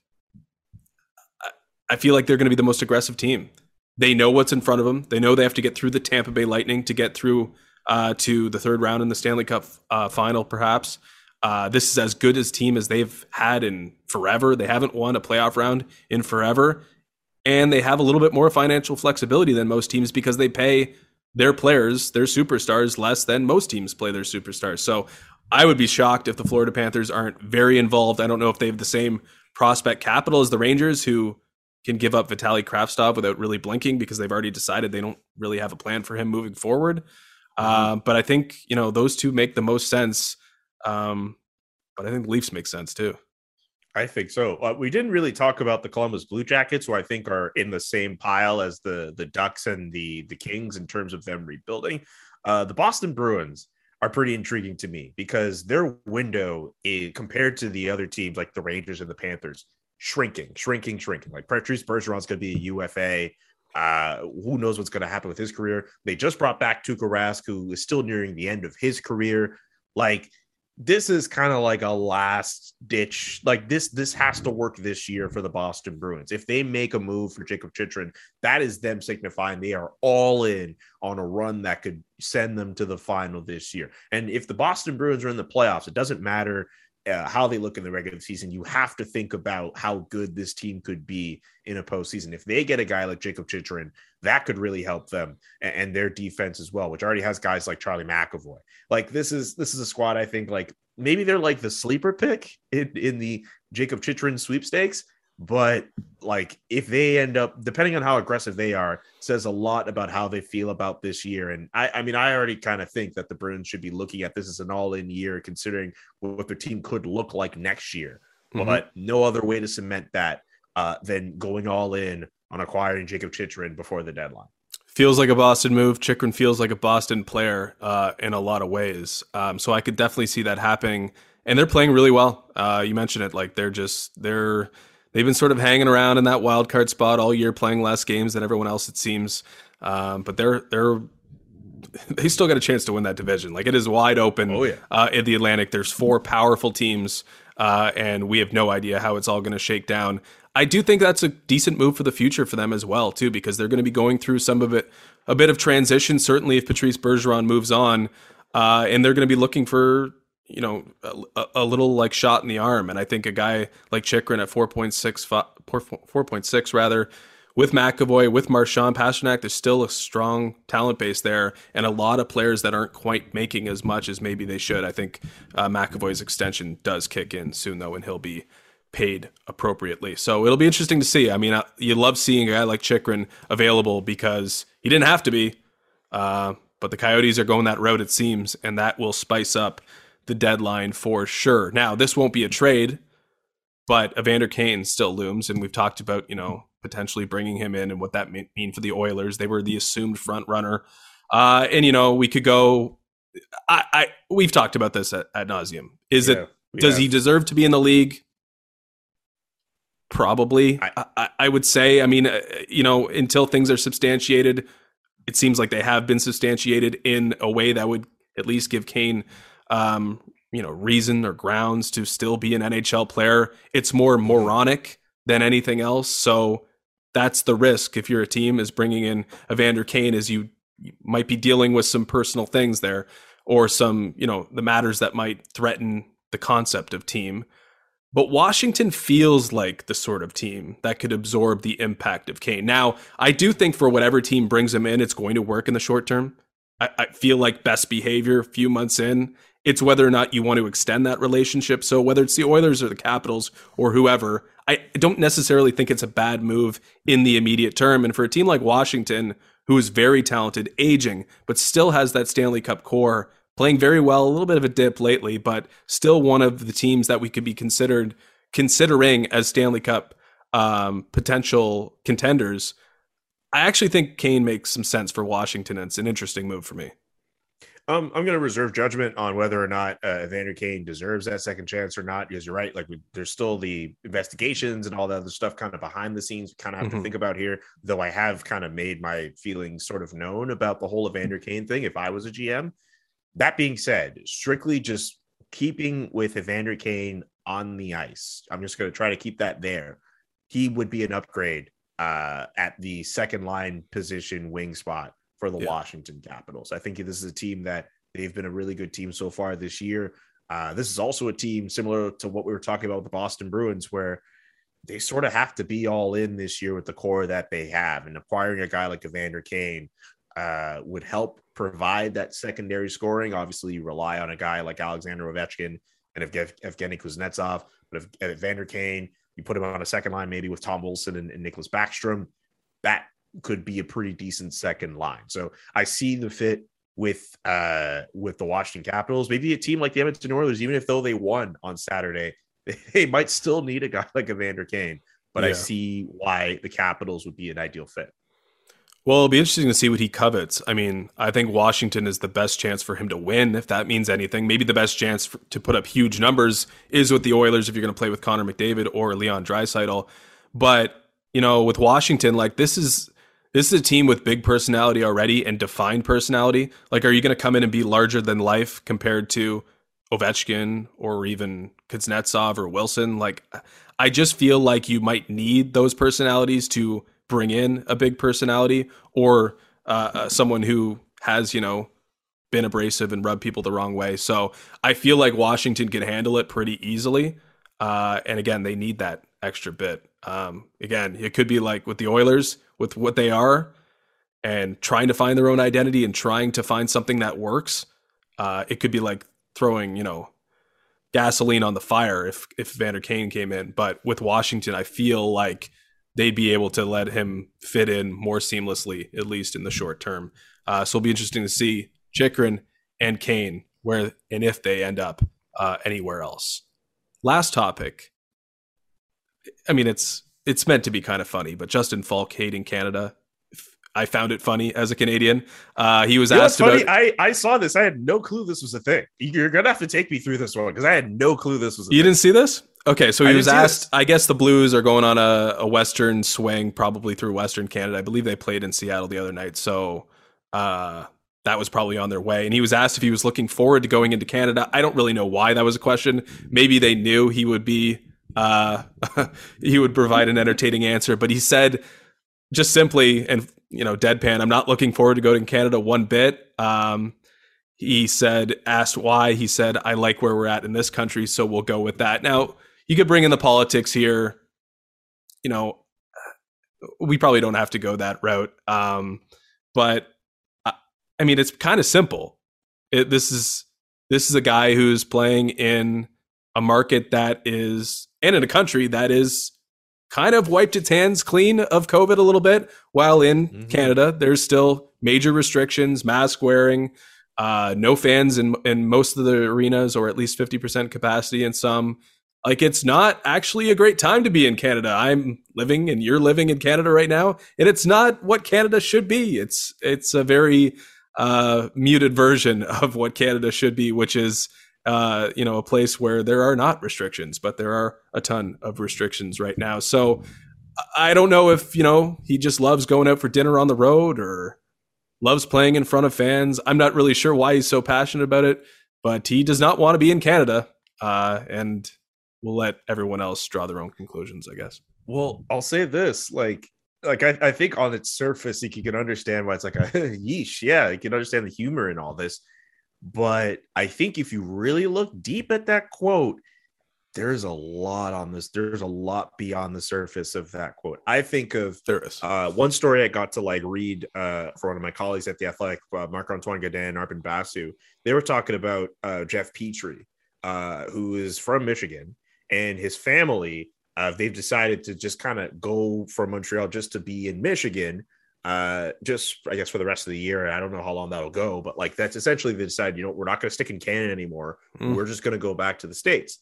I feel like they're going to be the most aggressive team. They know what's in front of them. They know they have to get through the Tampa Bay Lightning to get through uh, to the third round in the Stanley Cup uh, final, perhaps. Uh, this is as good a team as they've had in forever. They haven't won a playoff round in forever. And they have a little bit more financial flexibility than most teams because they pay their players, their superstars, less than most teams play their superstars. So I would be shocked if the Florida Panthers aren't very involved. I don't know if they have the same prospect capital as the Rangers, who can give up Vitaly Kravtsov without really blinking because they've already decided they don't really have a plan for him moving forward. Mm-hmm. Uh, but I think, you know, those two make the most sense. Um, but I think the Leafs make sense too. I think so. Uh, we didn't really talk about the Columbus Blue Jackets, who I think are in the same pile as the, the Ducks and the, the Kings in terms of them rebuilding. Uh, the Boston Bruins are pretty intriguing to me because their window is, compared to the other teams like the Rangers and the Panthers, shrinking, shrinking, shrinking. Like Patrice Bergeron's going to be a U F A. Uh, who knows what's going to happen with his career? They just brought back Tuukka Rask, who is still nearing the end of his career. Like, this is kind of like a last ditch. Like this, this has to work this year for the Boston Bruins. If they make a move for Jacob Chychrun, that is them signifying they are all in on a run that could send them to the final this year. And if the Boston Bruins are in the playoffs, it doesn't matter uh, how they look in the regular season, you have to think about how good this team could be in a postseason. If they get a guy like Jakob Chychrun, that could really help them and, and their defense as well, which already has guys like Charlie McAvoy. Like this is this is a squad I think like maybe they're like the sleeper pick in, in the Jakob Chychrun sweepstakes. But like if they end up, depending on how aggressive they are, says a lot about how they feel about this year. And I, I mean, I already kind of think that the Bruins should be looking at this as an all-in year, considering what their team could look like next year. Mm-hmm. But no other way to cement that uh, than going all in on acquiring Jakob Chychrun before the deadline. Feels like a Boston move. Chychrun feels like a Boston player uh, in a lot of ways. Um, so I could definitely see that happening. And they're playing really well. Uh, you mentioned it, like they're just they're. They've been sort of hanging around in that wild card spot all year, playing less games than everyone else, it seems. Um, but they're they're they still got a chance to win that division. Like it is wide open. Oh, yeah. uh, in the Atlantic. There's four powerful teams, uh, and we have no idea how it's all going to shake down. I do think that's a decent move for the future for them as well, too, because they're going to be going through some of it, a bit of transition. Certainly, if Patrice Bergeron moves on, uh, and they're going to be looking for, you know, a, a little like shot in the arm. And I think a guy like Chychrun at four point six, four point six rather, with McAvoy, with Marchand, Pastrnak, there's still a strong talent base there and a lot of players that aren't quite making as much as maybe they should. I think uh, McAvoy's extension does kick in soon though, and he'll be paid appropriately. So it'll be interesting to see. I mean, uh, you love seeing a guy like Chychrun available because he didn't have to be, uh, but the Coyotes are going that route, it seems, and that will spice up the deadline for sure. Now, this won't be a trade, but Evander Kane still looms, and we've talked about, you know, potentially bringing him in and what that may mean for the Oilers. They were the assumed front runner. Uh, and, you know, we could go, I, I we've talked about this at, at nauseum. Is yeah, it, does have. he deserve to be in the league? Probably. I, I, I would say, I mean, uh, you know, until things are substantiated, it seems like they have been substantiated in a way that would at least give Kane Um, you know, reason or grounds to still be an N H L player. It's more moronic than anything else. So that's the risk if you're a team, is bringing in Evander Kane, as you, you might be dealing with some personal things there, or some, you know, the matters that might threaten the concept of team. But Washington feels like the sort of team that could absorb the impact of Kane. Now, I do think for whatever team brings him in, it's going to work in the short term. I, I feel like best behavior a few months in. It's whether or not you want to extend that relationship. So whether it's the Oilers or the Capitals or whoever, I don't necessarily think it's a bad move in the immediate term. And for a team like Washington, who is very talented, aging, but still has that Stanley Cup core, playing very well, a little bit of a dip lately, but still one of the teams that we could be considered considering as Stanley Cup um, potential contenders, I actually think Kane makes some sense for Washington, and it's an interesting move for me. Um, I'm going to reserve judgment on whether or not uh, Evander Kane deserves that second chance or not, because you're right. Like we, there's still the investigations and all that other stuff kind of behind the scenes we kind of have mm-hmm. to think about here, though I have kind of made my feelings sort of known about the whole Evander Kane thing if I was a G M. That being said, strictly just keeping with Evander Kane on the ice, I'm just going to try to keep that there. He would be an upgrade uh, at the second line position wing spot for the yeah. Washington Capitals. I think this is a team that they've been a really good team so far this year. Uh, this is also a team similar to what we were talking about with the Boston Bruins, where they sort of have to be all in this year with the core that they have, and acquiring a guy like Evander Kane uh, would help provide that secondary scoring. Obviously, you rely on a guy like Alexander Ovechkin and Ev- Evgeny Kuznetsov, but if Evander Kane, you put him on a second line, maybe with Tom Wilson and, and Nicholas Backstrom, that could be a pretty decent second line. So I see the fit with uh, with the Washington Capitals. Maybe a team like the Edmonton Oilers, even if though they won on Saturday, they might still need a guy like Evander Kane. But yeah. I see why the Capitals would be an ideal fit. Well, it'll be interesting to see what he covets. I mean, I think Washington is the best chance for him to win, if that means anything. Maybe the best chance for, to put up huge numbers is with the Oilers if you're going to play with Connor McDavid or Leon Draisaitl. But, you know, with Washington, like this is this is a team with big personality already and defined personality. Like, are you going to come in and be larger than life compared to Ovechkin or even Kuznetsov or Wilson? Like, I just feel like you might need those personalities to bring in a big personality, or uh, uh, someone who has, you know, been abrasive and rubbed people the wrong way. So I feel like Washington can handle it pretty easily. Uh, and again, they need that extra bit. Um, again, it could be like with the Oilers, with what they are, and trying to find their own identity and trying to find something that works. Uh, it could be like throwing, you know, gasoline on the fire if if Vander Kane came in. But with Washington, I feel like they'd be able to let him fit in more seamlessly, at least in the short term. Uh, so it'll be interesting to see Chychrun and Kane where and if they end up uh, anywhere else. Last topic. I mean, it's it's meant to be kind of funny, but Justin Falk hating Canada. I found it funny as a Canadian. Uh, he was you know asked funny? about. I, I saw this. I had no clue this was a thing. You're gonna have to take me through this one because I had no clue this was. A you thing. didn't see this? Okay, so he I was didn't see asked. this. I guess the Blues are going on a, a Western swing, probably through Western Canada. I believe they played in Seattle the other night, so uh, that was probably on their way. And he was asked if he was looking forward to going into Canada. I don't really know why that was a question. Maybe they knew he would be. Uh, he would provide an entertaining answer, but he said just simply and you know deadpan, "I'm not looking forward to going to Canada one bit." Um, he said, asked why, he said, "I like where we're at in this country, so we'll go with that." Now, you could bring in the politics here. You know, we probably don't have to go that route. Um, but I, I mean, it's kind of simple. It, this is this is a guy who's playing in a market that is, and in a country that is kind of wiped its hands clean of COVID a little bit, while in mm-hmm. Canada, there's still major restrictions, mask wearing, uh, no fans in, in most of the arenas, or at least fifty percent capacity in some. Like, it's not actually a great time to be in Canada. I'm living and you're living in Canada right now, and it's not what Canada should be. It's it's a very uh, muted version of what Canada should be, which is uh, you know a place where there are not restrictions, but there are a ton of restrictions right now. So I don't know if you know he just loves going out for dinner on the road or loves playing in front of fans. I'm not really sure why he's so passionate about it, but he does not want to be in Canada, uh, and we'll let everyone else draw their own conclusions, I guess. Well, I'll say this, like, like I, I think on its surface, like, you can understand why it's like a yeesh. Yeah, you can understand the humor in all this. But I think if you really look deep at that quote, there's a lot on this. There's a lot beyond the surface of that quote. I think of there is uh, one story I got to like read uh, for one of my colleagues at The Athletic, uh, Marc-Antoine Godin and Arpon Basu. They were talking about uh, Jeff Petrie, uh, who is from Michigan. And his family, uh, they've decided to just kind of go from Montreal just to be in Michigan, uh, just, I guess, for the rest of the year. I don't know how long that'll go, but like that's essentially they decided, you know, we're not going to stick in Canada anymore. Mm. We're just going to go back to the States.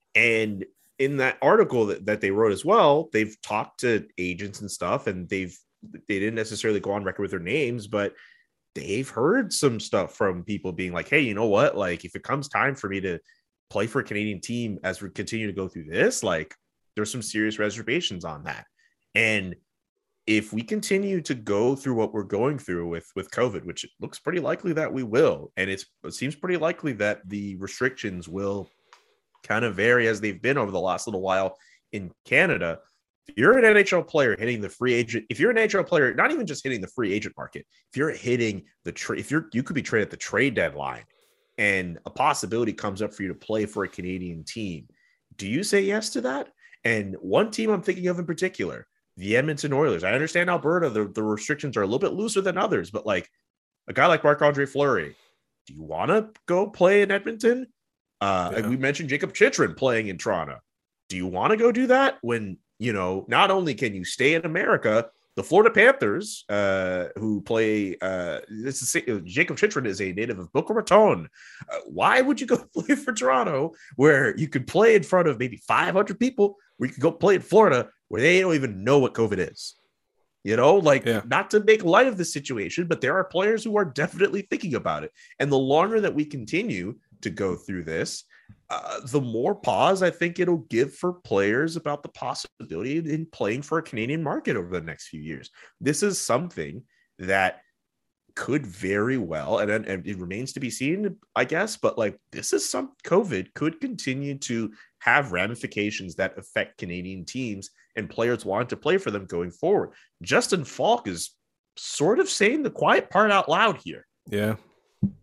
And in that article that, that they wrote as well, they've talked to agents and stuff, and they've they didn't necessarily go on record with their names, but they've heard some stuff from people being like, hey, you know what? Like, if it comes time for me to play for a Canadian team as we continue to go through this, like there's some serious reservations on that. And if we continue to go through what we're going through with, with COVID, which it looks pretty likely that we will, and it's, it seems pretty likely that the restrictions will kind of vary as they've been over the last little while in Canada. If you're an N H L player hitting the free agent, if you're an N H L player, not even just hitting the free agent market, if you're hitting the trade, if you're, you could be traded at the trade deadline, and a possibility comes up for you to play for a Canadian team, do you say yes to that? And one team I'm thinking of in particular, the Edmonton Oilers. I understand Alberta, the, the restrictions are a little bit looser than others, but like a guy like Marc-Andre Fleury, do you want to go play in Edmonton? Uh, yeah. We mentioned Jacob Chychrun playing in Toronto. Do you want to go do that when, you know, not only can you stay in America, the Florida Panthers, uh, who play, uh, this is Jacob Chychrun is a native of Boca Raton. Uh, why would you go play for Toronto, where you could play in front of maybe five hundred people, where you could go play in Florida, where they don't even know what COVID is? You know, like, yeah. Not to make light of the situation, but there are players who are definitely thinking about it. And the longer that we continue to go through this, uh, the more pause I think it'll give for players about the possibility in playing for a Canadian market over the next few years. This is something that could very well, and, and it remains to be seen, I guess, but like this is some COVID could continue to have ramifications that affect Canadian teams and players wanting to play for them going forward. Justin Falk is sort of saying the quiet part out loud here. Yeah.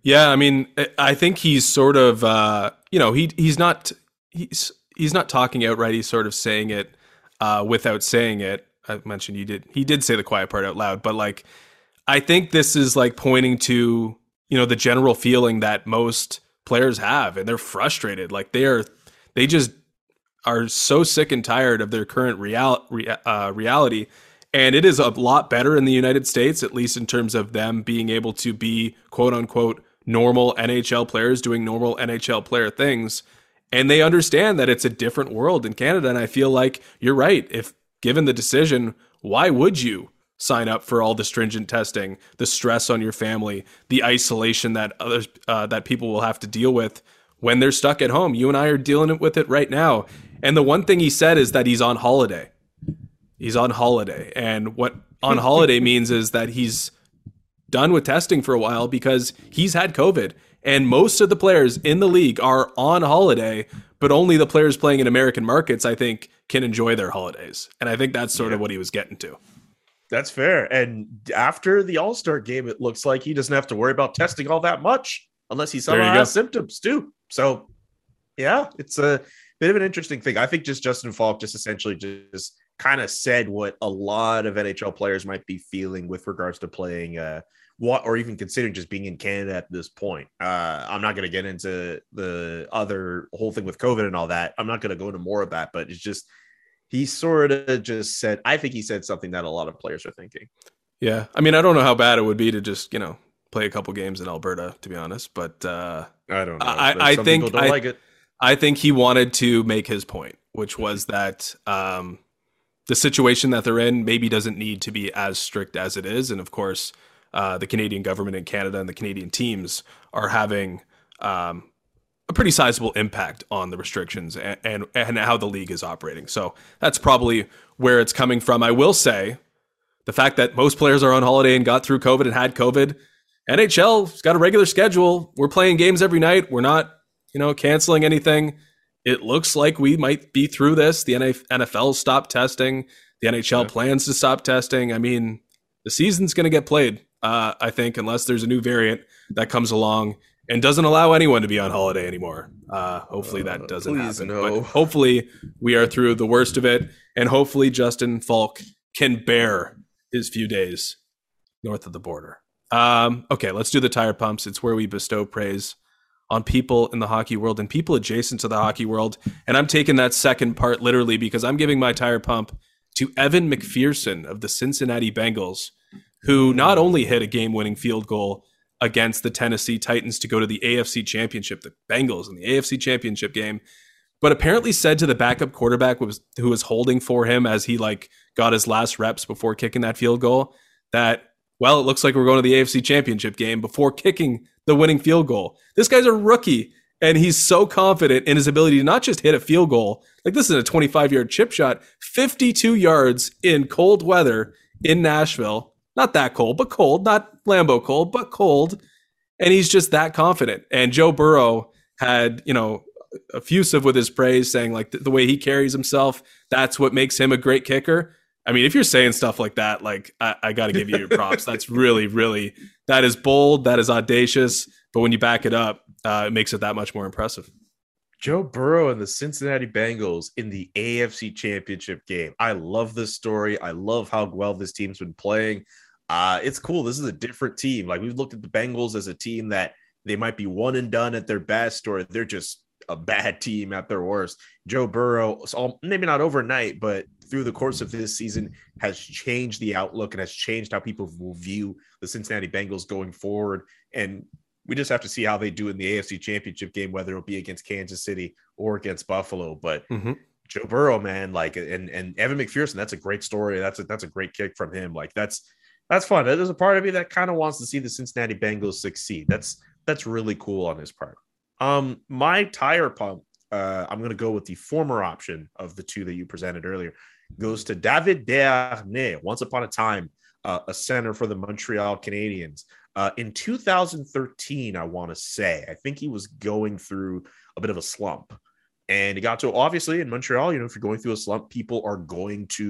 Yeah, I mean, I think he's sort of, uh, you know, he he's not he's he's not talking outright. He's sort of saying it uh, without saying it. I mentioned he did he did say the quiet part out loud, but like, I think this is like pointing to, you know, the general feeling that most players have, and they're frustrated. Like they are, they just are so sick and tired of their current real, uh, reality. And it is a lot better in the United States, at least in terms of them being able to be quote unquote normal N H L players doing normal N H L player things. And they understand that it's a different world in Canada. And I feel like you're right. If given the decision, why would you sign up for all the stringent testing, the stress on your family, the isolation that others uh, that people will have to deal with when they're stuck at home? You and I are dealing with it right now. And the one thing he said is that he's on holiday. He's on holiday. And what on holiday means is that he's done with testing for a while because he's had COVID. And most of the players in the league are on holiday, but only the players playing in American markets, I think, can enjoy their holidays. And I think that's sort yeah. of what he was getting to. That's fair. And after the All-Star game, it looks like he doesn't have to worry about testing all that much unless he somehow has symptoms too. So yeah, it's a bit of an interesting thing. I think just Justin Faulk just essentially just kind of said what a lot of N H L players might be feeling with regards to playing uh, what, or even considering just being in Canada at this point. Uh, I'm not going to get into the other whole thing with COVID and all that. I'm not going to go into more of that, but it's just, he sort of just said, I think he said something that a lot of players are thinking. Yeah. I mean, I don't know how bad it would be to just, you know, play a couple games in Alberta, to be honest, but uh, I don't know. I, I think, don't I, like it. I think he wanted to make his point, which was that um, the situation that they're in maybe doesn't need to be as strict as it is. And of course, uh, the Canadian government in Canada and the Canadian teams are having um, a pretty sizable impact on the restrictions and, and, and how the league is operating. So that's probably where it's coming from. I will say the fact that most players are on holiday and got through COVID and had COVID, N H L's got a regular schedule. We're playing games every night. We're not, you know, canceling anything. It looks like we might be through this. The N F L stopped testing. The N H L yeah. plans to stop testing. I mean, the season's going to get played, uh, I think, unless there's a new variant that comes along and doesn't allow anyone to be on holiday anymore. Uh, hopefully that doesn't uh, happen. No. But hopefully we are through the worst of it, and hopefully Justin Faulk can bear his few days north of the border. Um, okay, let's do the tire pumps. It's where we bestow praise on people in the hockey world and people adjacent to the hockey world. And I'm taking that second part literally because I'm giving my tire pump to Evan McPherson of the Cincinnati Bengals, who not only hit a game-winning field goal against the Tennessee Titans to go to the A F C Championship, the Bengals in the A F C Championship game, but apparently said to the backup quarterback who was, who was holding for him as he like got his last reps before kicking that field goal that, well, it looks like we're going to the A F C Championship game before kicking the winning field goal. This guy's a rookie, and he's so confident in his ability to not just hit a field goal, like this is a twenty-five-yard chip shot, fifty-two yards in cold weather in Nashville. Not that cold, but cold. Not Lambeau cold, but cold. And he's just that confident. And Joe Burrow had, you know, effusive with his praise, saying like the, the way he carries himself, that's what makes him a great kicker. I mean, if you're saying stuff like that, like I, I got to give you your props. That's really, really, that is bold. That is audacious. But when you back it up, uh, it makes it that much more impressive. Joe Burrow and the Cincinnati Bengals in the A F C Championship game. I love this story. I love how well this team's been playing. Uh, it's cool. This is a different team. Like we've looked at the Bengals as a team that they might be one and done at their best, or they're just a bad team at their worst. Joe Burrow, maybe not overnight, but through the course of this season has changed the outlook and has changed how people will view the Cincinnati Bengals going forward. And we just have to see how they do in the A F C Championship game, whether it'll be against Kansas City or against Buffalo. But mm-hmm. Joe Burrow, man, like, and and Evan McPherson, that's a great story. That's a, that's a great kick from him. Like that's that's fun. There's a part of me that kind of wants to see the Cincinnati Bengals succeed. That's that's really cool on his part. Um, my tire pump, uh, I'm going to go with the former option of the two that you presented earlier. Goes to David Desharnais, once upon a time, uh, a center for the Montreal Canadiens. Uh, in two thousand thirteen, I want to say, I think he was going through a bit of a slump. And he got to, obviously, in Montreal, you know, if you're going through a slump, people are going to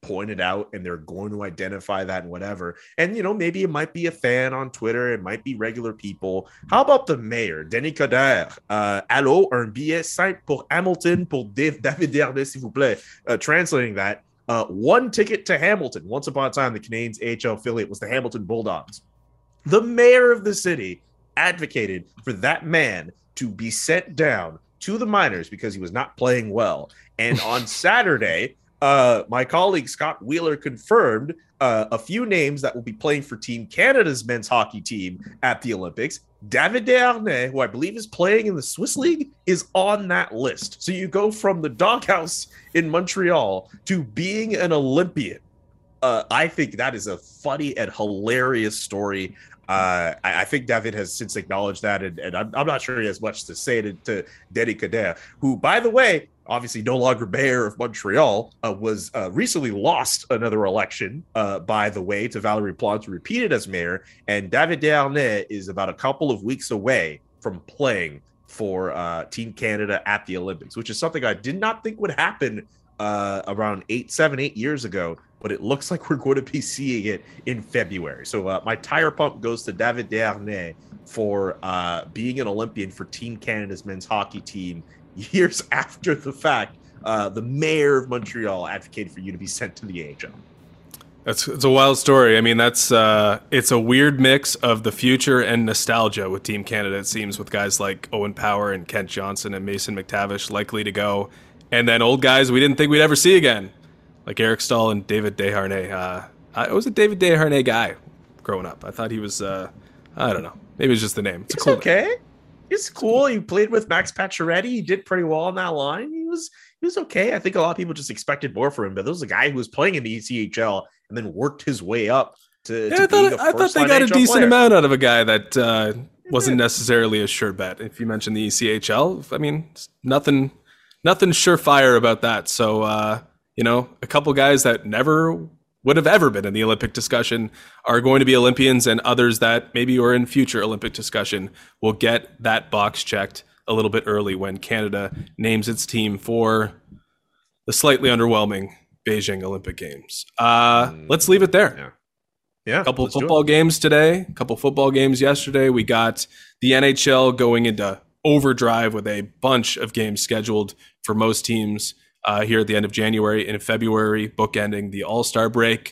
pointed out and they're going to identify that and whatever. And, you know, maybe it might be a fan on Twitter. It might be regular people. How about the mayor, Denis Coderre? Uh, Allô, un billet simple pour Hamilton pour David Desharnais, s'il vous plaît. Uh, translating that, uh, one ticket to Hamilton. Once upon a time, the Canadiens A H L affiliate was the Hamilton Bulldogs. The mayor of the city advocated for that man to be sent down to the minors because he was not playing well. And on Saturday, uh, my colleague Scott Wheeler confirmed uh, a few names that will be playing for Team Canada's men's hockey team at the Olympics. David Desharnais, who I believe is playing in the Swiss League, is on that list. So you go from the doghouse in Montreal to being an Olympian. Uh, I think that is a funny and hilarious story. Uh, I, I think David has since acknowledged that, and, and I'm, I'm not sure he has much to say to, to Denis Coderre, who, by the way, obviously no longer mayor of Montreal, uh, was uh, recently lost another election, uh, by the way, to Valérie Plante, repeated as mayor, and David Desharnais is about a couple of weeks away from playing for uh, Team Canada at the Olympics, which is something I did not think would happen uh, around eight, seven, eight years ago. But it looks like we're going to be seeing it in February. So uh, my tire pump goes to David Desharnais for uh, being an Olympian for Team Canada's men's hockey team years after the fact. Uh, the mayor of Montreal advocated for you to be sent to the A H L. That's it's a wild story. I mean, that's uh, it's a weird mix of the future and nostalgia with Team Canada, it seems, with guys like Owen Power and Kent Johnson and Mason McTavish likely to go. And then old guys we didn't think we'd ever see again, like Eric Stahl and David Desharnais. Uh, I was a David Desharnais guy growing up. I thought he was, uh, I don't know. Maybe it's just the name. It's, it's cool okay. name. It's cool. He played with Max Pacioretty. He did pretty well on that line. He was he was okay. I think a lot of people just expected more for him, but there was a guy who was playing in the E C H L and then worked his way up to, yeah, to I being thought, a I thought they got H L a decent player. amount out of a guy that uh, wasn't necessarily a sure bet. If you mentioned the E C H L, I mean, nothing, nothing surefire about that. So, uh, you know, a couple guys that never would have ever been in the Olympic discussion are going to be Olympians, and others that maybe are in future Olympic discussion will get that box checked a little bit early when Canada names its team for the slightly underwhelming Beijing Olympic Games. Uh, let's leave it there. Yeah. Yeah, a couple let's do football it. games today, a couple football games yesterday. We got the N H L going into overdrive with a bunch of games scheduled for most teams uh, here at the end of January and February, bookending the All-Star break.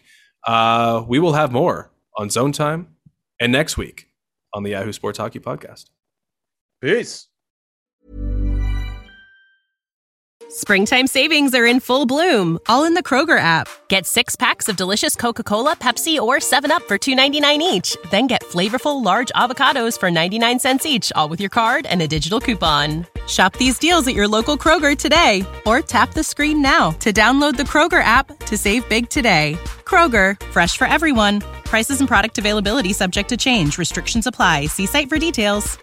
Uh, we will have more on Zone Time and next week on the Yahoo Sports Hockey Podcast. Peace. Springtime savings are in full bloom, all in the Kroger app. Get six packs of delicious Coca-Cola, Pepsi, or seven up for two ninety-nine each. Then get flavorful large avocados for ninety-nine cents each, all with your card and a digital coupon. Shop these deals at your local Kroger today, or tap the screen now to download the Kroger app to save big today. Kroger, fresh for everyone. Prices and product availability subject to change. Restrictions apply. See site for details.